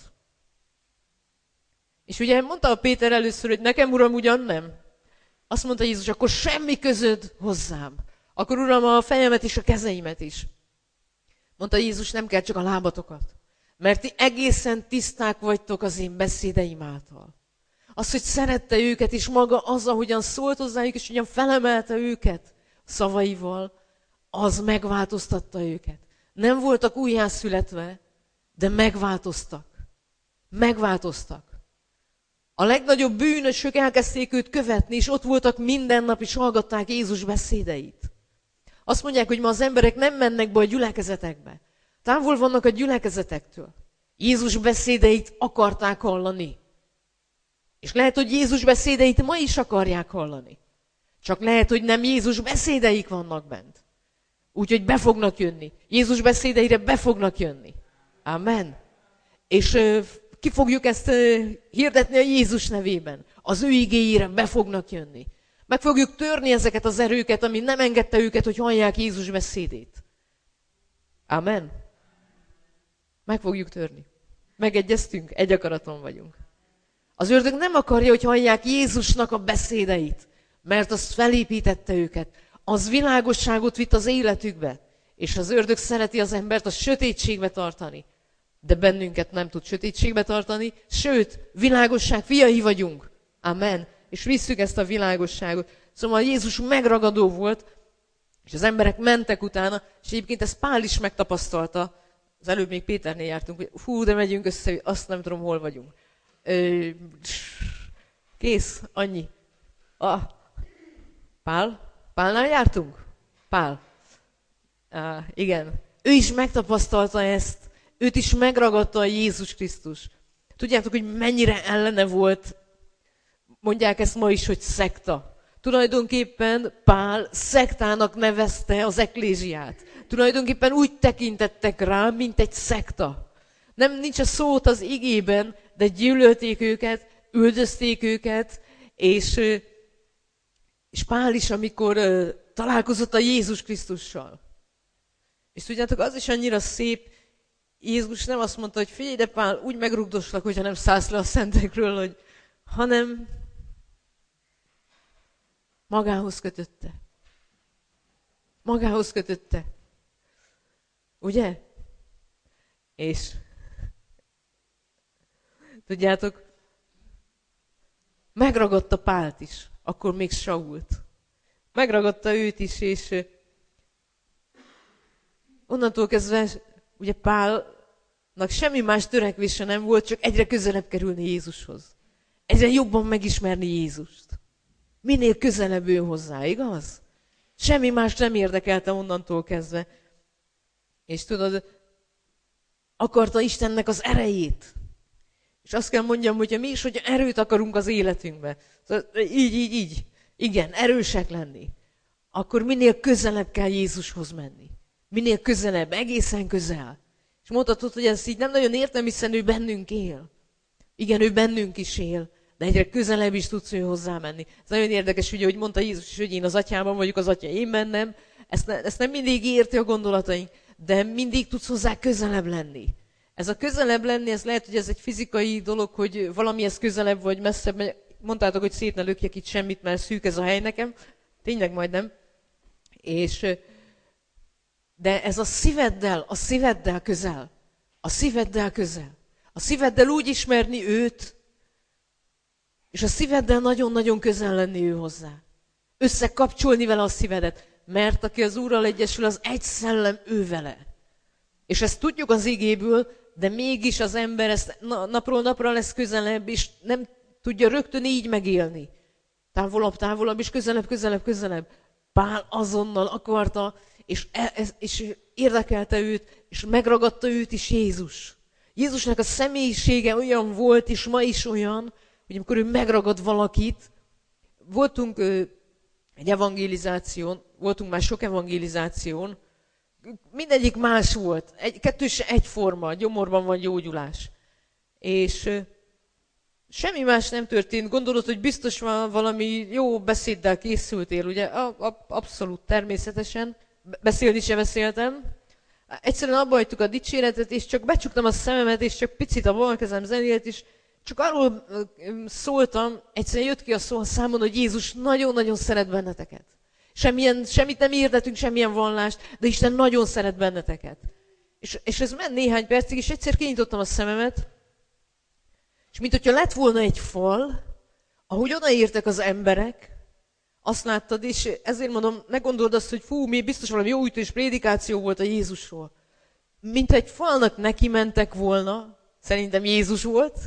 És ugye mondta a Péter először, hogy nekem, Uram, ugyan nem. Azt mondta Jézus, akkor semmi közöd hozzám. Akkor, Uram, a fejemet és a kezeimet is. Mondta Jézus, nem kell csak a lábatokat. Mert ti egészen tiszták vagytok az én beszédeim által. Az, hogy szerette őket, és maga az, ahogyan szólt hozzájuk, és hogyan felemelte őket szavaival, az megváltoztatta őket. Nem voltak újjászületve, de megváltoztak. Megváltoztak. A legnagyobb bűnösök elkezdték őt követni, és ott voltak minden nap, és hallgatták Jézus beszédeit. Azt mondják, hogy ma az emberek nem mennek be a gyülekezetekbe. Távol vannak a gyülekezetektől. Jézus beszédeit akarták hallani. És lehet, hogy Jézus beszédeit ma is akarják hallani. Csak lehet, hogy nem Jézus beszédeik vannak bent. Úgyhogy be fognak jönni. Jézus beszédeire be fognak jönni. Amen. És uh, ki fogjuk ezt uh, hirdetni a Jézus nevében. Az ő igéjére be fognak jönni. Meg fogjuk törni ezeket az erőket, ami nem engedte őket, hogy hallják Jézus beszédét. Amen. Meg fogjuk törni. Megegyeztünk? Egy akaraton vagyunk. Az ördög nem akarja, hogy hallják Jézusnak a beszédeit, mert azt felépítette őket. Az világosságot vitt az életükbe, és az ördög szereti az embert a sötétségbe tartani. de bennünket nem tud sötétségbe tartani, sőt, világosság fiai vagyunk. Amen. És visszük ezt a világosságot. Szóval Jézus megragadó volt, és az emberek mentek utána, és egyébként ezt Pál is megtapasztalta. Az előbb még Péternél jártunk, hogy hú, de megyünk össze, azt nem tudom, hol vagyunk. Ö, kész, annyi. Ah, Pál? Pálnál jártunk? Pál. Ah, igen. Ő is megtapasztalta ezt. Őt is megragadta a Jézus Krisztus. Tudjátok, hogy mennyire ellene volt, mondják ezt ma is, hogy szekta. Tulajdonképpen Pál szektának nevezte az eklézsiát. Tulajdonképpen úgy tekintettek rá, mint egy szekta. Nem nincs a szót az igében, de gyűlölték őket, üldözték őket, és, és Pál is, amikor találkozott a Jézus Krisztussal. És tudjátok, az is annyira szép, Jézus nem azt mondta, hogy figyelj, de Pál, úgy megrugdoslak, hogyha nem szállsz le a szentekről, hogy, hanem magához kötötte. Magához kötötte. Ugye? És tudjátok, megragadta Pált is, akkor még Sault. Megragadta őt is, és onnantól kezdve, ugye Pálnak semmi más törekvése nem volt, csak egyre közelebb kerülni Jézushoz. Egyre jobban megismerni Jézust. Minél közelebb ő hozzá, igaz? Semmi más nem érdekelte onnantól kezdve. És tudod, akarta Istennek az erejét. És azt kell mondjam, hogyha mi is, hogy erőt akarunk az életünkbe. Szóval így, így, így. Igen, erősek lenni. Akkor minél közelebb kell Jézushoz menni. Minél közelebb, egészen közel. És mondhatod, hogy ezt így nem nagyon értem, hiszen ő bennünk él. Igen, ő bennünk is él, de egyre közelebb is tudsz ő hozzá menni. Ez nagyon érdekes, ugye, hogy mondta Jézus is, hogy én az atyában vagyok, az atya én bennem. Ezt, ne, ezt nem mindig érti a gondolataink, de mindig tudsz hozzá közelebb lenni. Ez a közelebb lenni, ez lehet, hogy ez egy fizikai dolog, hogy valamihez közelebb vagy messzebb. Mondtátok, hogy szét ne lökjek itt semmit, mert szűk ez a hely nekem. Tényleg majdnem. És, de ez a szíveddel, a szíveddel közel. A szíveddel közel. A szíveddel úgy ismerni őt, és a szíveddel nagyon-nagyon közel lenni ő hozzá. Összekapcsolni vele a szívedet, mert aki az Úrral egyesül, az egy szellem ő vele. És ezt tudjuk az igéből, de mégis az ember ezt napról napra lesz közelebb, és nem tudja rögtön így megélni. Távolabb, távolabb, és közelebb, közelebb, közelebb. Pál azonnal akarta, és, e, és érdekelte őt, és megragadta őt is Jézus. Jézusnak a személyisége olyan volt, és ma is olyan, hogy amikor ő megragad valakit, voltunk ö, egy evangelizáción, voltunk már sok evangelizáción, mindegyik más volt, egy, kettős egyforma, gyomorban van gyógyulás. És ö, semmi más nem történt, gondolod, hogy biztos van valami jó beszéddel készültél, ugye? A, a, abszolút, természetesen. Beszélni sem beszéltem. Egyszerűen abba hagytuk a dicséretet, és csak becsuktam a szememet, és csak picit a bal kezem zenélt, és csak arról szóltam, egyszerűen jött ki a szó a számon, hogy Jézus nagyon-nagyon szeret benneteket. Semmilyen, semmit nem hirdetünk, semmilyen vallást, de Isten nagyon szeret benneteket. És, és ez ment néhány percig, és egyszer kinyitottam a szememet, és mint hogyha lett volna egy fal, ahogy odaértek az emberek, azt láttad, és ezért mondom, ne gondold azt, hogy fú, mi biztos valami jó ütős prédikáció volt a Jézusról. Mint egy falnak neki mentek volna, szerintem Jézus volt,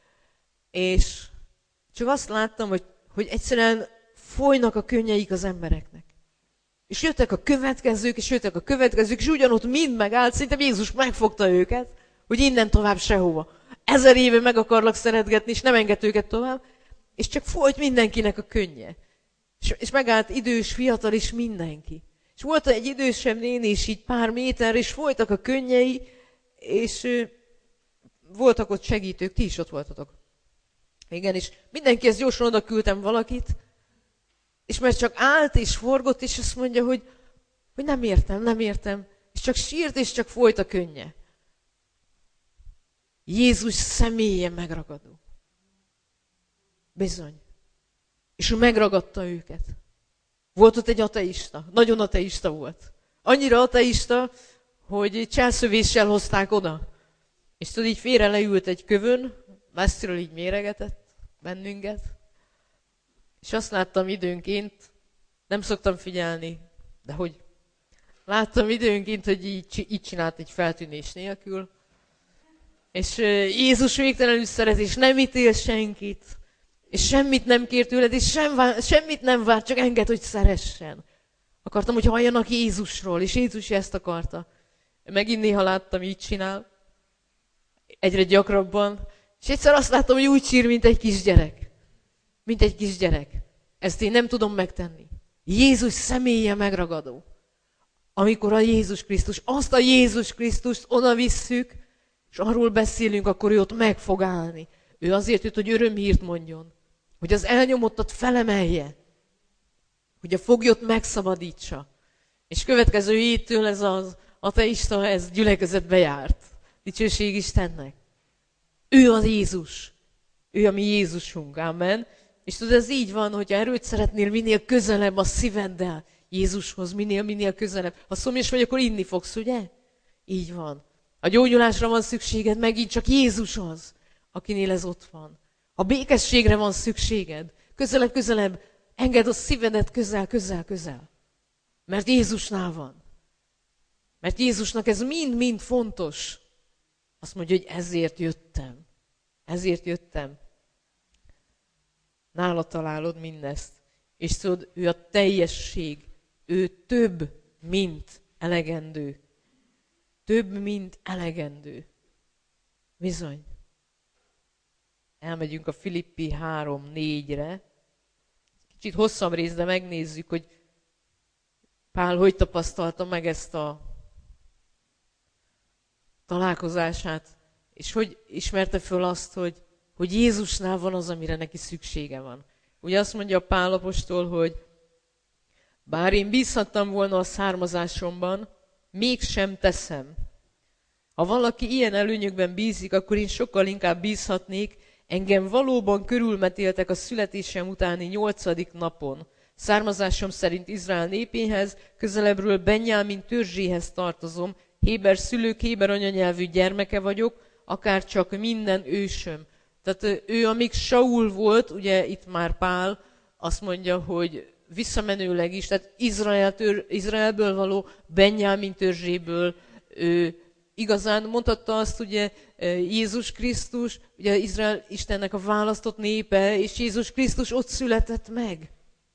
és csak azt láttam, hogy, hogy egyszerűen folynak a könnyeik az embereknek. És jöttek a következők, és jöttek a következők, és ugyanott mind megállt, szerintem Jézus megfogta őket, hogy innen tovább sehova. Ezer éve meg akarlak szeretgetni, és nem enged őket tovább, és csak folyt mindenkinek a könnye. És, és megállt idős, fiatal is mindenki. És volt egy idősebb néni is így pár méterre, és folytak a könnyei, és ö, voltak ott segítők, ti is ott voltatok. Igen, és mindenkihez gyorsan oda küldtem valakit, és mert csak állt és forgott, és azt mondja, hogy, hogy nem értem, nem értem. És csak sírt, és csak folyt a könnye. Jézus személye megragadó. Bizony. És ő megragadta őket. Volt ott egy ateista, nagyon ateista volt. Annyira ateista, hogy cselszövéssel hozták oda. És tudod, így félre leült egy kövön, messziről így méregetett bennünket, és azt láttam időnként, nem szoktam figyelni, de hogy láttam időnként, hogy így, így csinált egy feltűnés nélkül, és Jézus végtelenül szeret, és nem ítél senkit, és semmit nem kér tőled, és sem vár, semmit nem vár, csak enged, hogy szeressen. Akartam, hogy halljanak Jézusról, és Jézus ezt akarta. Megint néha láttam, így csinál, egyre gyakrabban, és egyszer azt láttam, hogy úgy sír, mint egy kisgyerek. Mint egy kisgyerek. Ezt én nem tudom megtenni. Jézus személye megragadó. Amikor a Jézus Krisztus, azt a Jézus Krisztust oda visszük, és arról beszélünk, akkor ő ott meg fog állni. Ő azért jött, hogy örömhírt mondjon. Hogy az elnyomottat felemelje. Hogy a foglyot megszabadítsa. És következő héttől ez az ateista, ez gyülekezetbe járt. Dicsőség Istennek. Ő az Jézus. Ő a mi Jézusunk. Amen. És tudod, ez így van, hogyha erőt szeretnél minél közelebb a szíveddel Jézushoz, minél, minél közelebb. Ha szomjas vagy, akkor inni fogsz, ugye? Így van. A gyógyulásra van szükséged, megint csak Jézus az, akinél ez ott van. A békességre van szükséged. Közelebb, közelebb, engedd a szívedet közel, közel, közel. Mert Jézusnál van. Mert Jézusnak ez mind-mind fontos. Azt mondja, hogy ezért jöttem. Ezért jöttem. Nála találod mindezt. És tudod, ő a teljesség. Ő több, mint elegendő. Több, mint elegendő. Bizony. Elmegyünk a Filippi három négyre. Kicsit hosszabb rész, de megnézzük, hogy Pál hogy tapasztalta meg ezt a találkozását, és hogy ismerte föl azt, hogy, hogy Jézusnál van az, amire neki szüksége van. Ugye azt mondja a Pál apostol, hogy bár én bízhattam volna a származásomban, mégsem teszem. Ha valaki ilyen előnyökben bízik, akkor én sokkal inkább bízhatnék, engem valóban körülmetéltek a születésem utáni nyolcadik napon. Származásom szerint Izrael népéhez, közelebbről Benjámin törzséhez tartozom, héber szülők, héber anyanyelvű gyermeke vagyok, akár csak minden ősöm. Tehát ő, amíg Saul volt, ugye itt már Pál azt mondja, hogy visszamenőleg is, tehát Izrael tör, Izraelből való Benjámin törzséből ő igazán mondhatta azt, ugye Jézus Krisztus, ugye Izrael Istennek a választott népe, és Jézus Krisztus ott született meg.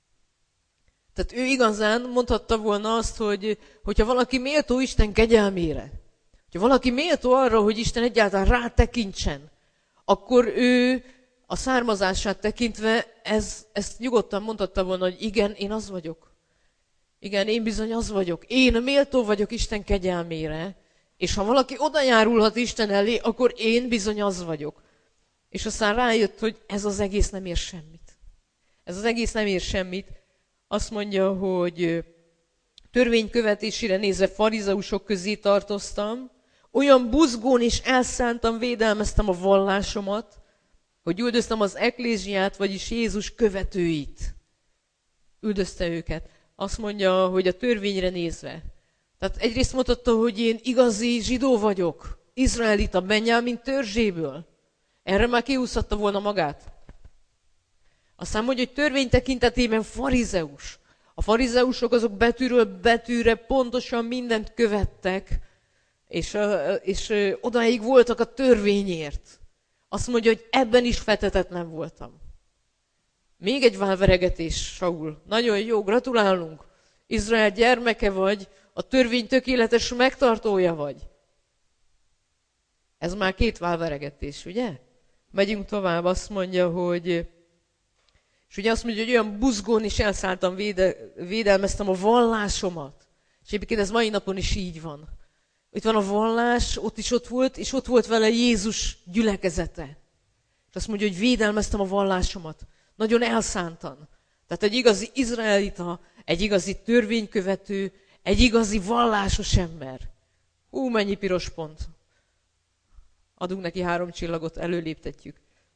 Tehát ő igazán mondhatta volna azt, hogy hogyha valaki méltó Isten kegyelmére, hogyha valaki méltó arra, hogy Isten egyáltalán rátekintsen, akkor ő a származását tekintve ez, ezt nyugodtan mondhatta volna, hogy igen, én az vagyok. Igen, én bizony az vagyok. Én méltó vagyok Isten kegyelmére, és ha valaki oda járulhat Isten elé, akkor én bizony az vagyok. És aztán rájött, hogy ez az egész nem ér semmit. Ez az egész nem ér semmit. Azt mondja, hogy törvény követésére nézve farizeusok közé tartoztam, olyan buzgón és elszántan védelmeztem a vallásomat, hogy üldöztem az eklézsiát, vagyis Jézus követőit. Üldözte őket. Azt mondja, hogy a törvényre nézve. Tehát egyrészt mondhatta, hogy én igazi zsidó vagyok, izraelita, Benjámin törzséből. Erre már kihúzhatta volna magát. Aztán mondja, hogy törvény tekintetében farizeus. A farizeusok azok betűről betűre pontosan mindent követtek, és, és odáig voltak a törvényért. Azt mondja, hogy ebben is fetetetlen voltam. Még egy válveregetés, Saul. Nagyon jó, gratulálunk. Izrael gyermeke vagy, a törvény tökéletes megtartója vagy. Ez már két válveregetés, ugye? Megyünk tovább, azt mondja, hogy... És ugye azt mondja, hogy olyan buzgón is elszálltam, véde, védelmeztem a vallásomat. És egyébként ez mai napon is így van. Itt van a vallás, ott is ott volt, és ott volt vele Jézus gyülekezete. És azt mondja, hogy védelmeztem a vallásomat. Nagyon elszántan. Tehát egy igazi izraelita, egy igazi törvénykövető, egy igazi vallásos ember. Hú, mennyi piros pont. Adunk neki három csillagot, előléptetjük.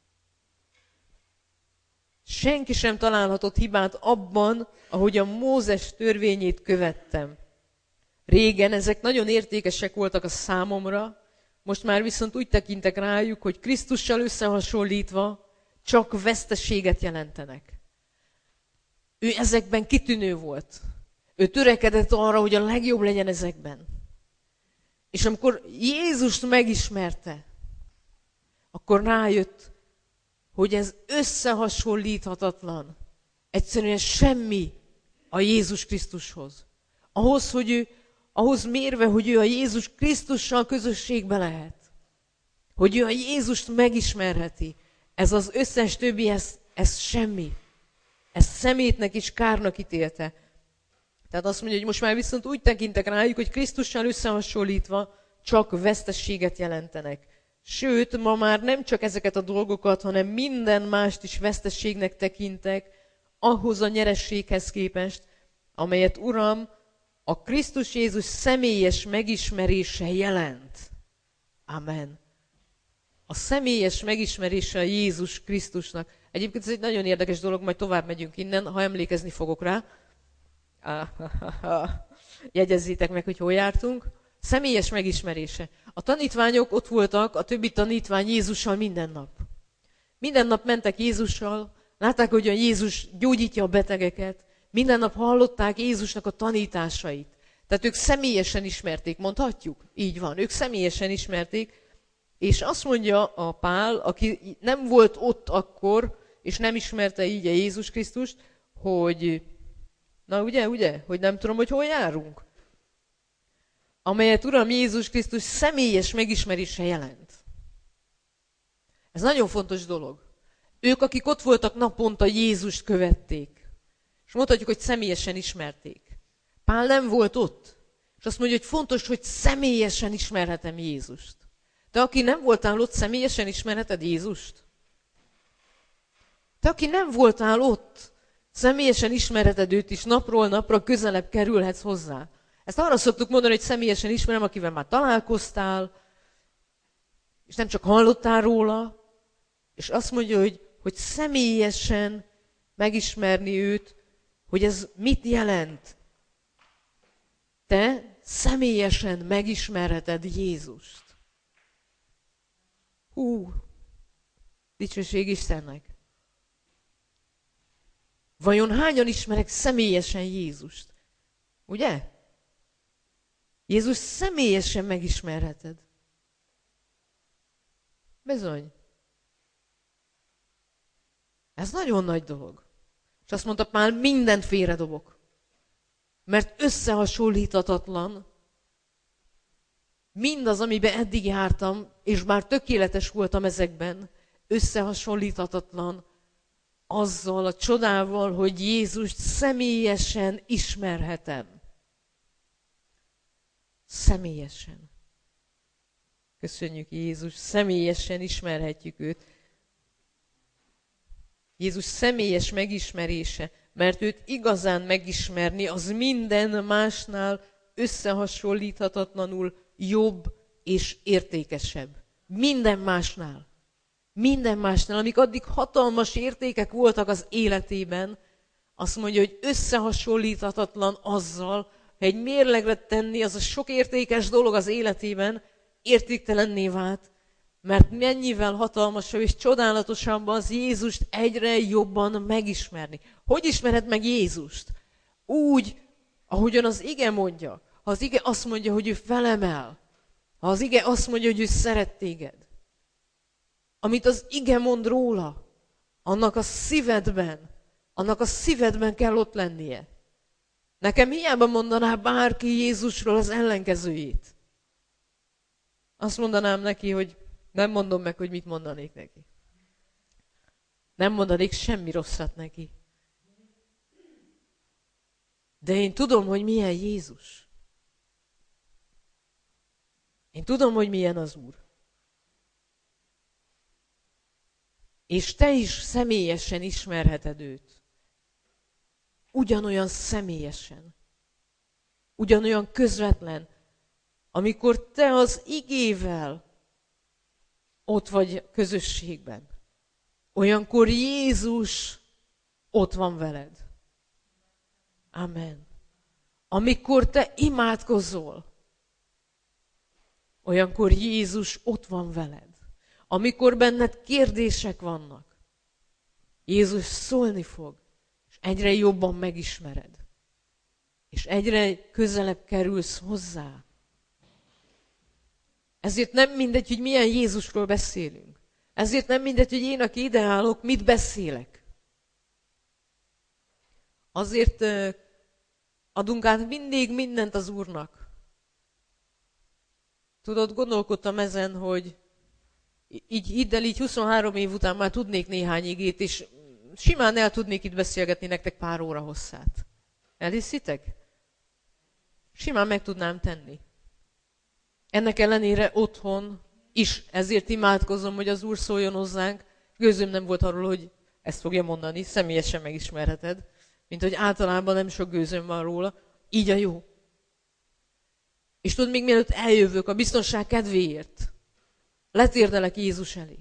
Senki sem találhatott hibát abban, ahogy a Mózes törvényét követtem. Régen ezek nagyon értékesek voltak a számomra, most már viszont úgy tekintek rájuk, hogy Krisztussal összehasonlítva csak veszteséget jelentenek. Ő ezekben kitűnő volt. Ő törekedett arra, hogy a legjobb legyen ezekben. És amikor Jézust megismerte, akkor rájött, hogy ez összehasonlíthatatlan. Egyszerűen semmi a Jézus Krisztushoz. Ahhoz, hogy ő, ahhoz mérve, hogy ő a Jézus Krisztussal közösségbe lehet. Hogy ő a Jézust megismerheti. Ez az összes többi, ez, ez semmi. Ez szemétnek és kárnak ítélte. Tehát azt mondja, hogy most már viszont úgy tekintek rájuk, hogy Krisztussal összehasonlítva csak vesztességet jelentenek. Sőt, ma már nem csak ezeket a dolgokat, hanem minden mást is vesztességnek tekintek, ahhoz a nyerességhez képest, amelyet Uram, a Krisztus Jézus személyes megismerése jelent. Amen. A személyes megismerése a Jézus Krisztusnak. Egyébként ez egy nagyon érdekes dolog, majd tovább megyünk innen, ha emlékezni fogok rá. Jegyezzétek meg, hogy hol jártunk. Személyes megismerése. A tanítványok ott voltak, a többi tanítvány Jézussal minden nap. Minden nap mentek Jézussal, látták, hogy a Jézus gyógyítja a betegeket, minden nap hallották Jézusnak a tanításait. Tehát ők személyesen ismerték, mondhatjuk? Így van, ők személyesen ismerték, és azt mondja a Pál, aki nem volt ott akkor, és nem ismerte így a Jézus Krisztust, hogy, na ugye, ugye, hogy nem tudom, hogy hol járunk. Amelyet Uram Jézus Krisztus személyes megismerése jelent. Ez nagyon fontos dolog. Ők, akik ott voltak naponta, Jézust követték. És mondhatjuk, hogy személyesen ismerték. Pál nem volt ott. És azt mondja, hogy fontos, hogy személyesen ismerhetem Jézust. Te, aki nem voltál ott, személyesen ismerheted Jézust? Te, aki nem voltál ott, személyesen ismerheted őt is, napról napra közelebb kerülhetsz hozzá. Ezt arra szoktuk mondani, hogy személyesen ismerem, akivel már találkoztál, és nem csak hallottál róla, és azt mondja, hogy, hogy személyesen megismerni őt, hogy ez mit jelent. Te személyesen megismerheted Jézust. Hú, dicsőség Istennek. Vajon hányan ismerek személyesen Jézust? Ugye? Jézus személyesen megismerheted. Bizony. Ez nagyon nagy dolog. És azt mondta Pál, mindent félredobok. Mert összehasonlíthatatlan mindaz, amiben eddig jártam, és bár tökéletes voltam ezekben, összehasonlíthatatlan azzal a csodával, hogy Jézust személyesen ismerhetem. Személyesen. Köszönjük Jézus, személyesen ismerhetjük őt. Jézus személyes megismerése, mert őt igazán megismerni, az minden másnál összehasonlíthatatlanul jobb és értékesebb. Minden másnál. Minden másnál, amik addig hatalmas értékek voltak az életében, azt mondja, hogy összehasonlíthatatlan azzal, hogy egy mérlegre tenni, az a sok értékes dolog az életében értéktelenné vált, mert mennyivel hatalmasabb és csodálatosabb az Jézust egyre jobban megismerni. Hogy ismered meg Jézust? Úgy, ahogyan az ige mondja. Ha az ige azt mondja, hogy ő felemel, ha az ige azt mondja, hogy ő szeret téged, amit az ige mond róla, annak a szívedben, annak a szívedben kell ott lennie. Nekem hiába mondaná bárki Jézusról az ellenkezőjét. Azt mondanám neki, hogy nem mondom meg, hogy mit mondanék neki. Nem mondanék semmi rosszat neki. De én tudom, hogy milyen Jézus. Én tudom, hogy milyen az Úr. És te is személyesen ismerheted őt. Ugyanolyan személyesen. Ugyanolyan közvetlen. Amikor te az igével ott vagy közösségben. Olyankor Jézus ott van veled. Amen. Amikor te imádkozol, olyankor Jézus ott van veled. Amikor benned kérdések vannak, Jézus szólni fog, és egyre jobban megismered. És egyre közelebb kerülsz hozzá. Ezért nem mindegy, hogy milyen Jézusról beszélünk. Ezért nem mindegy, hogy én, aki ide állok, mit beszélek. Azért adunk át mindig mindent az Úrnak. Tudod, gondolkodtam ezen, hogy így hidd el, így huszonhárom év után már tudnék néhány igét, és simán el tudnék itt beszélgetni nektek pár óra hosszát. Elhiszitek? Simán meg tudnám tenni. Ennek ellenére otthon is ezért imádkozom, hogy az Úr szóljon hozzánk. Gőzöm nem volt arról, hogy ezt fogja mondani, személyesen megismerheted, mint hogy általában nem sok gőzöm van róla. Így a jó. És tudod, még mielőtt eljövök a biztonság kedvéért, letérdelek Jézus elé.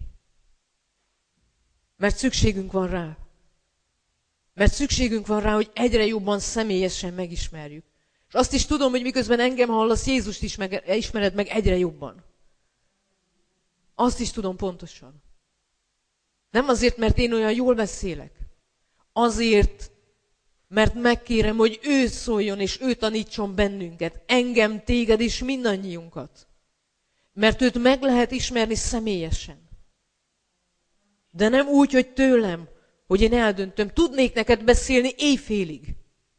Mert szükségünk van rá. Mert szükségünk van rá, hogy egyre jobban személyesen megismerjük. És azt is tudom, hogy miközben engem hallasz, Jézust is meg, ismered meg egyre jobban. Azt is tudom pontosan. Nem azért, mert én olyan jól beszélek. Azért, mert megkérem, hogy ő szóljon, és ő tanítson bennünket. Engem, téged és mindannyiunkat. Mert őt meg lehet ismerni személyesen. De nem úgy, hogy tőlem, hogy én eldöntöm. Tudnék neked beszélni éjfélig.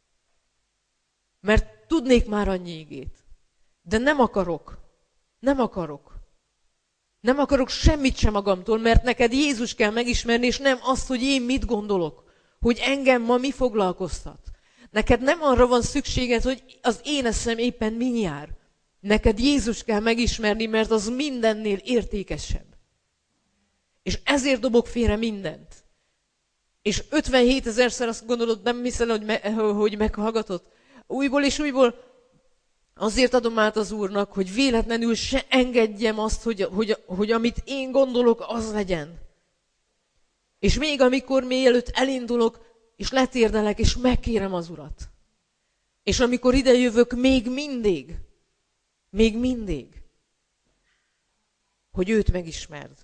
Mert tudnék már annyi igét. De nem akarok. Nem akarok. Nem akarok semmit sem magamtól, mert neked Jézus kell megismerni, és nem azt, hogy én mit gondolok. Hogy engem ma mi foglalkoztat. Neked nem arra van szükséged, hogy az én eszem éppen min jár. Neked Jézus kell megismerni, mert az mindennél értékesebb. És ezért dobok félre mindent. És ötvenhét ezerszer azt gondolod, nem hiszel, hogy, me, hogy meghallgatott? Újból és újból azért adom át az Úrnak, hogy véletlenül se engedjem azt, hogy, hogy, hogy amit én gondolok, az legyen. És még amikor mielőtt elindulok, és letérdelek, és megkérem az Urat. És amikor ide jövök, még mindig, még mindig, hogy őt megismerd.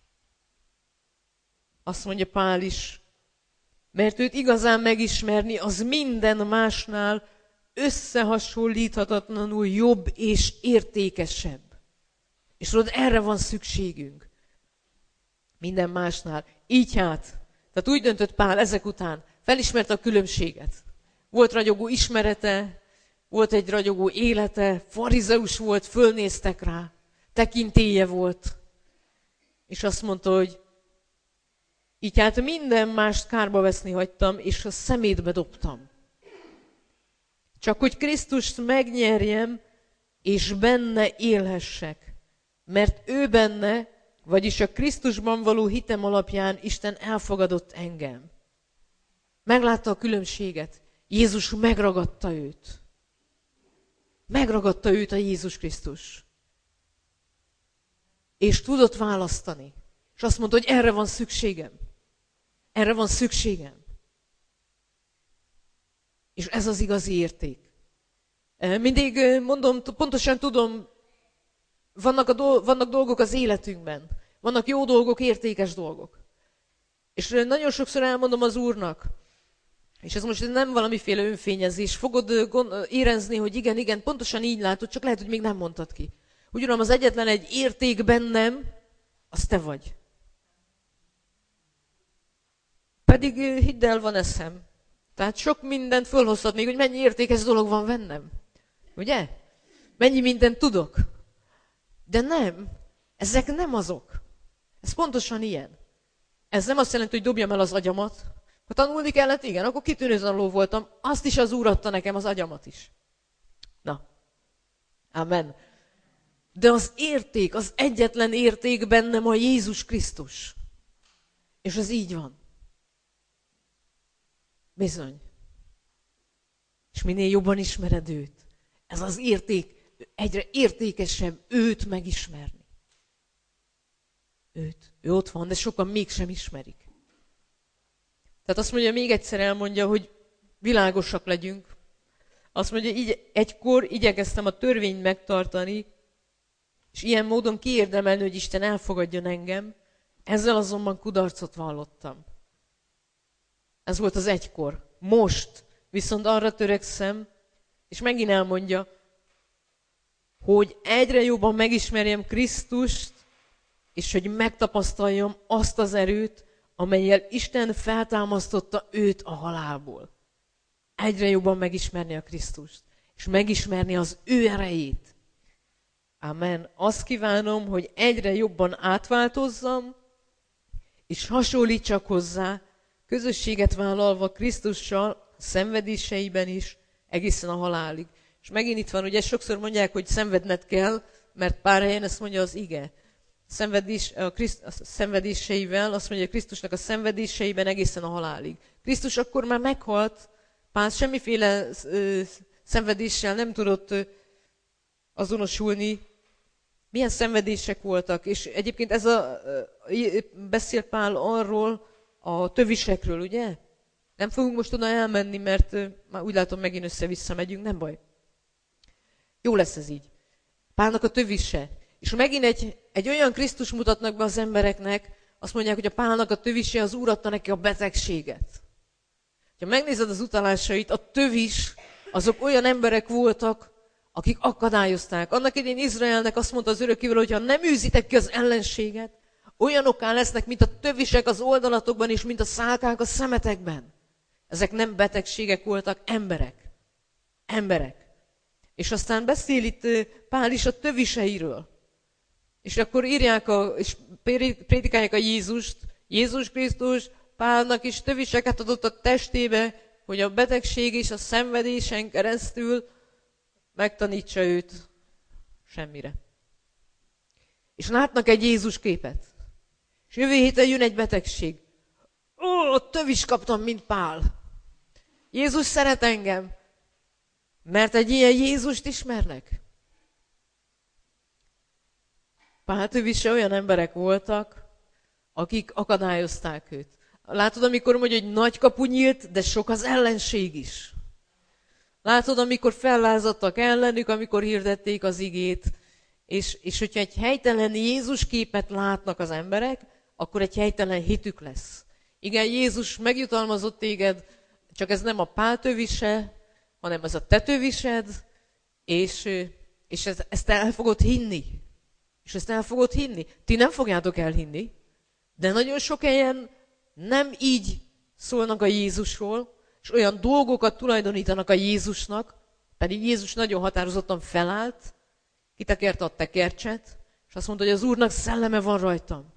Azt mondja Pál is, mert őt igazán megismerni, az minden másnál összehasonlíthatatlanul jobb és értékesebb. És tudod, erre van szükségünk. Minden másnál. Így hát, tehát úgy döntött Pál ezek után, felismerte a különbséget. Volt ragyogó ismerete, volt egy ragyogó élete, farizeus volt, fölnéztek rá, tekintélye volt. És azt mondta, hogy így hát minden mást kárba veszni hagytam, és a szemétbe dobtam. Csak hogy Krisztust megnyerjem, és benne élhessek. Mert ő benne, vagyis a Krisztusban való hitem alapján Isten elfogadott engem. Meglátta a különbséget. Jézus megragadta őt. Megragadta őt a Jézus Krisztus. És tudott választani. És azt mondta, hogy erre van szükségem. Erre van szükségem. És ez az igazi érték. Mindig mondom, pontosan tudom, vannak, a do- vannak dolgok az életünkben. Vannak jó dolgok, értékes dolgok. És nagyon sokszor elmondom az Úrnak, és ez most nem valamiféle önfényezés, fogod gond- érezni, hogy igen, igen, pontosan így látod, csak lehet, hogy még nem mondtad ki. Úgy Uram, az egyetlen egy érték bennem, az te vagy. Pedig hidd el, van eszem. Tehát sok mindent fölhozhat még, hogy mennyi értékes dolog van bennem. Ugye? Mennyi mindent tudok. De nem. Ezek nem azok. Ez pontosan ilyen. Ez nem azt jelenti, hogy dobjam el az agyamat. Ha tanulni kellett, igen, akkor kitűnő tanuló voltam. Azt is az Úr adta nekem, az agyamat is. Na. Amen. De az érték, az egyetlen érték bennem a Jézus Krisztus. És ez így van. Bizony. És minél jobban ismered őt, ez az érték egyre értékesebb őt megismerni. Őt. Ő ott van, de sokan mégsem ismerik. Tehát azt mondja, még egyszer elmondja, hogy világosak legyünk. Azt mondja, így, egykor igyekeztem a törvényt megtartani, és ilyen módon kiérdemelni, hogy Isten elfogadjon engem, ezzel azonban kudarcot vallottam. Ez volt az egykor. Most viszont arra törekszem, és megint elmondja, hogy egyre jobban megismerjem Krisztust, és hogy megtapasztaljam azt az erőt, amellyel Isten feltámasztotta őt a halálból. Egyre jobban megismerni a Krisztust, és megismerni az ő erejét. Amen. Azt kívánom, hogy egyre jobban átváltozzam, és hasonlítsak hozzá, közösséget vállalva Krisztussal, szenvedéseiben is, egészen a halálig. És megint itt van, ugye sokszor mondják, hogy szenvedned kell, mert pár helyen ezt mondja az ige. Szenvedés, a, Kriszt, a szenvedéseivel, azt mondja, Krisztusnak a szenvedéseiben egészen a halálig. Krisztus akkor már meghalt, Pál semmiféle ö, szenvedéssel nem tudott ö, azonosulni. Milyen szenvedések voltak, és egyébként ez a, ö, beszél Pál arról a tövisekről, ugye? Nem fogunk most oda elmenni, mert ö, már úgy látom, megint össze-vissza megyünk, nem baj. Jó lesz ez így. Pálnak a tövise. És megint egy, egy olyan Krisztus mutatnak be az embereknek, azt mondják, hogy a Pálnak a tövise az Úr adta neki a betegséget. Ha megnézed az utalásait, a tövis, azok olyan emberek voltak, akik akadályozták. Annak idején Izraelnek azt mondta az örökkévaló, hogy ha nem űzitek ki az ellenséget, olyanokká lesznek, mint a tövisek az oldalatokban, és mint a szálkák a szemetekben. Ezek nem betegségek voltak, emberek. Emberek. És aztán beszél itt Pál is a töviseiről. És akkor írják, a, és prédikálják a Jézust, Jézus Krisztus Pálnak is töviseket adott a testébe, hogy a betegség és a szenvedésen keresztül megtanítsa őt semmire. És látnak egy Jézus képet. És jövő héten jön egy betegség. Ó, tövis kaptam, mint Pál. Jézus szeret engem, mert egy ilyen Jézust ismernek. Pál tövise olyan emberek voltak, akik akadályozták őt. Látod, amikor mondja, hogy nagy kapu nyílt, de sok az ellenség is. Látod, amikor fellázadtak ellenük, amikor hirdették az igét, és, és hogyha egy helytelen Jézus képet látnak az emberek, akkor egy helytelen hitük lesz. Igen, Jézus megjutalmazott téged, csak ez nem a Pál tövise, hanem ez a te tövised, és, és ezt, ezt el fogod hinni. És ezt el fogod hinni. Ti nem fogjátok elhinni, de nagyon sok helyen nem így szólnak a Jézusról, és olyan dolgokat tulajdonítanak a Jézusnak, pedig Jézus nagyon határozottan felállt, kitekerte a tekercset, és azt mondta, hogy az Úrnak szelleme van rajtam.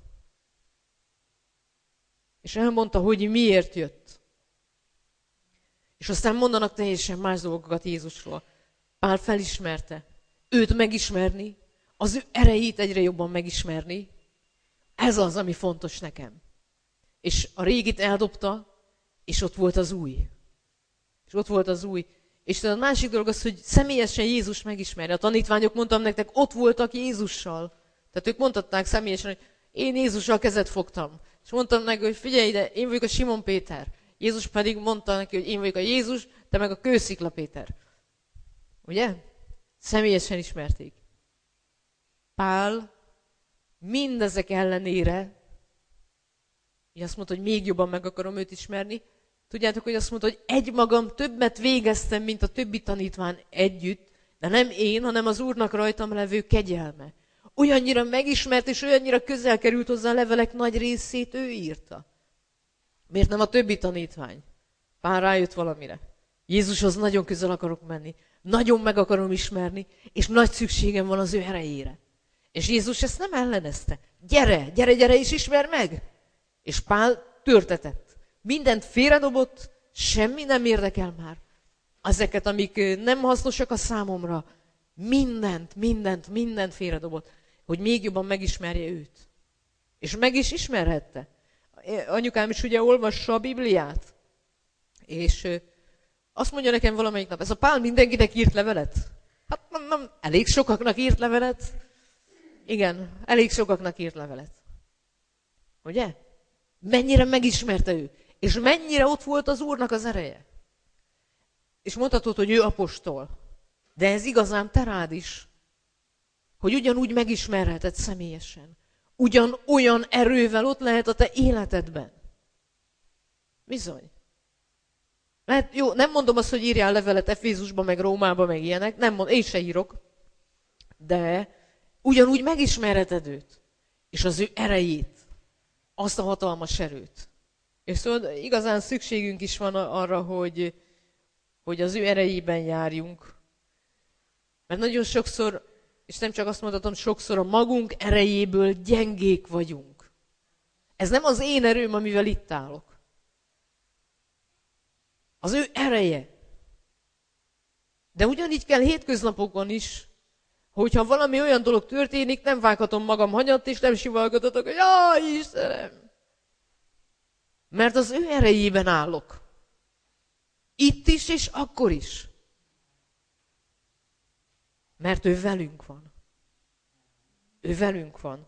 És elmondta, hogy miért jött. És aztán mondanak teljesen más dolgokat Jézusról. Pál felismerte. Őt megismerni, az ő erejét egyre jobban megismerni, ez az, ami fontos nekem. És a régit eldobta, és ott volt az új. És ott volt az új. És a másik dolog az, hogy személyesen Jézus megismerni. A tanítványok, mondtam nektek, ott voltak Jézussal. Tehát ők mondtatták személyesen, hogy én Jézussal kezet fogtam. És mondtam neki, hogy figyelj ide, én vagyok a Simon Péter. Jézus pedig mondta neki, hogy én vagyok a Jézus, te meg a Kőszikla Péter. Ugye? Személyesen ismerték. Pál mindezek ellenére, így azt mondta, hogy még jobban meg akarom őt ismerni, tudjátok, hogy azt mondta, hogy egymagam többet végeztem, mint a többi tanítvány együtt, de nem én, hanem az Úrnak rajtam levő kegyelme. Olyannyira megismert, és olyannyira közel került hozzá a levelek nagy részét ő írta. Miért nem a többi tanítvány? Pál rájött valamire. Jézushoz nagyon közel akarok menni, nagyon meg akarom ismerni, és nagy szükségem van az ő erejére. És Jézus ezt nem ellenezte. Gyere, gyere, gyere, és ismer meg! És Pál törtetett. Mindent félredobott, semmi nem érdekel már. Ezeket, amik nem hasznosak a számomra, mindent, mindent, mindent félredobott, hogy még jobban megismerje őt. És meg is ismerhette. Anyukám is ugye olvassa a Bibliát, és azt mondja nekem valamelyik nap, ez a Pál mindenkinek írt levelet? Hát mondom, elég sokaknak írt levelet. Igen, elég sokaknak írt levelet. Ugye? Mennyire megismerte ő, és mennyire ott volt az Úrnak az ereje. És mondhatod, hogy ő apostol. De ez igazán te rád is. hogy ugyanúgy megismerheted személyesen. Ugyanolyan erővel ott lehet a te életedben. Bizony. Lehet, jó, nem mondom azt, hogy írjál levelet Efézusba, meg Rómába, meg ilyenek. Nem mond, én se írok. De ugyanúgy megismerheted őt. És az ő erejét. Azt a hatalmas erőt. És szóval igazán szükségünk is van arra, hogy, hogy az ő erejében járjunk. Mert nagyon sokszor, és nem csak azt mondhatom, sokszor a magunk erejéből gyengék vagyunk. Ez nem az én erőm, amivel itt állok. Az ő ereje. De ugyanígy kell hétköznapokon is, hogyha valami olyan dolog történik, nem vághatom magam hanyat, és nem sivalgatatok, hogy jaj, Istenem! Mert az ő erejében állok. Itt is, és akkor is. Mert ő velünk van. Ő velünk van.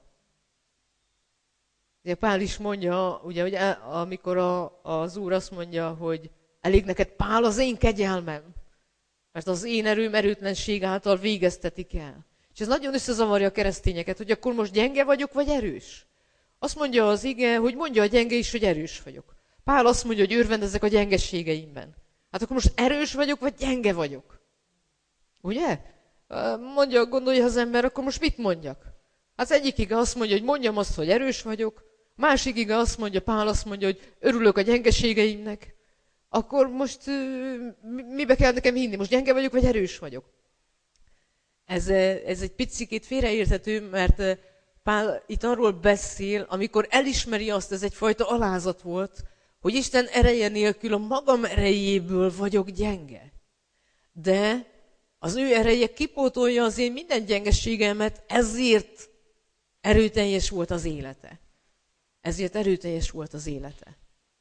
Ugye Pál is mondja, ugye, hogy amikor a, az Úr azt mondja, hogy elég neked, Pál, az én kegyelmem, mert az én erőm erőtlenség által végeztetik el. És ez nagyon összezavarja a keresztényeket, hogy akkor most gyenge vagyok, vagy erős. Azt mondja az ige, hogy mondja a gyenge is, hogy erős vagyok. Pál azt mondja, hogy örvendezek a gyengeségeimben. Hát akkor most erős vagyok, vagy gyenge vagyok? Ugye? Mondja, gondolja az ember, akkor most mit mondjak? Hát az egyik ige azt mondja, hogy mondjam azt, hogy erős vagyok. Másik ige azt mondja, Pál azt mondja, hogy örülök a gyengeségeimnek. Akkor most mibe kell nekem hinni? Most gyenge vagyok, vagy erős vagyok? Ez, ez egy picikét félreérthető, mert Pál itt arról beszél, amikor elismeri azt, ez egyfajta alázat volt, hogy Isten ereje nélkül a magam erejéből vagyok gyenge. De az ő ereje kipótolja az én minden gyengeségemet, ezért erőteljes volt az élete. Ezért erőteljes volt az élete.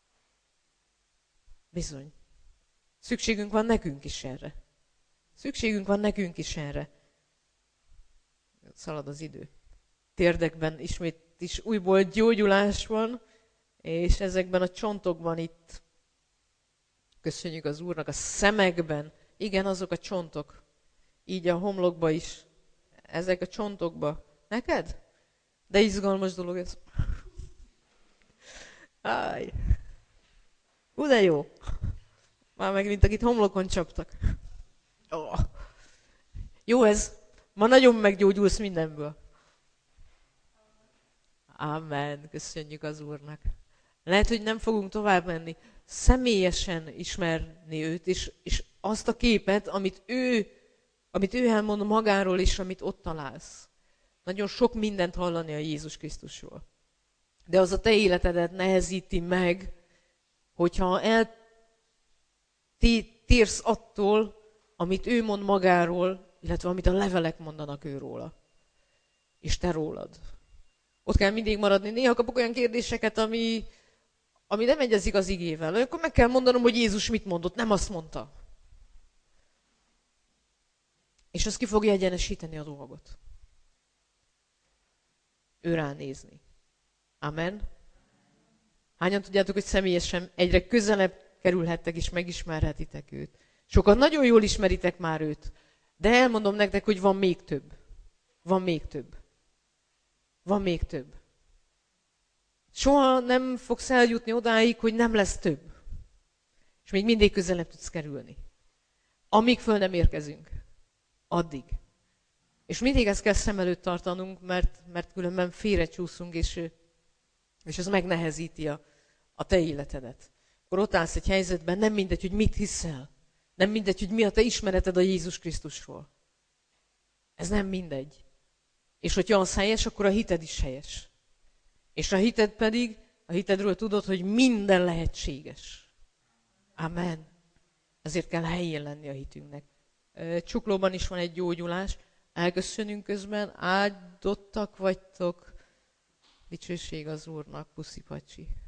Bizony. Szükségünk van nekünk is erre. Szükségünk van nekünk is erre. Szalad az idő. Térdekben ismét is újból gyógyulás van, és ezekben a csontokban itt, köszönjük az Úrnak, a szemekben, igen, azok a csontok, így a homlokba is, ezek a csontokba. Neked? De izgalmas dolog ez. Áj. Hú, de jó. Már meg, mint akit homlokon csaptak. Oh. Jó ez. Ma nagyon meggyógyulsz mindenből. Amen. Köszönjük az Úrnak. Lehet, hogy nem fogunk tovább menni. Személyesen ismerni őt, és, és azt a képet, amit ő, amit ő elmond magáról, és amit ott találsz. Nagyon sok mindent hallani a Jézus Krisztusról. De az a te életedet nehezíti meg, hogyha eltérsz attól, amit ő mond magáról, illetve amit a levelek mondanak ő róla. És te rólad. Ott kell mindig maradni. Néha kapok olyan kérdéseket, ami, ami nem egyezik az igével. Akkor meg kell mondanom, hogy Jézus mit mondott, nem azt mondta. És az ki fogja egyenesíteni a dolgot. Ő ránézni. Amen. Hányan tudjátok, hogy személyesen egyre közelebb kerülhettek és megismerhetitek őt. Sokan nagyon jól ismeritek már őt, de elmondom nektek, hogy van még több. Van még több. Van még több. Soha nem fogsz eljutni odáig, hogy nem lesz több. És még mindig közelebb tudsz kerülni. Amíg föl nem érkezünk. Addig. És mindig ezt kell szem előtt tartanunk, mert, mert különben félrecsúszunk, és, és ez megnehezíti a, a te életedet. Akkor ott állsz egy helyzetben, nem mindegy, hogy mit hiszel. Nem mindegy, hogy mi a te ismereted a Jézus Krisztusról. Ez nem mindegy. És hogyha az helyes, akkor a hited is helyes. És a hited pedig, a hitedről tudod, hogy minden lehetséges. Amen. Ezért kell helyén lenni a hitünknek. Csuklóban is van egy gyógyulás. Elköszönünk közben, áldottak vagytok. Dicsőség az Úrnak, puszi pacsi.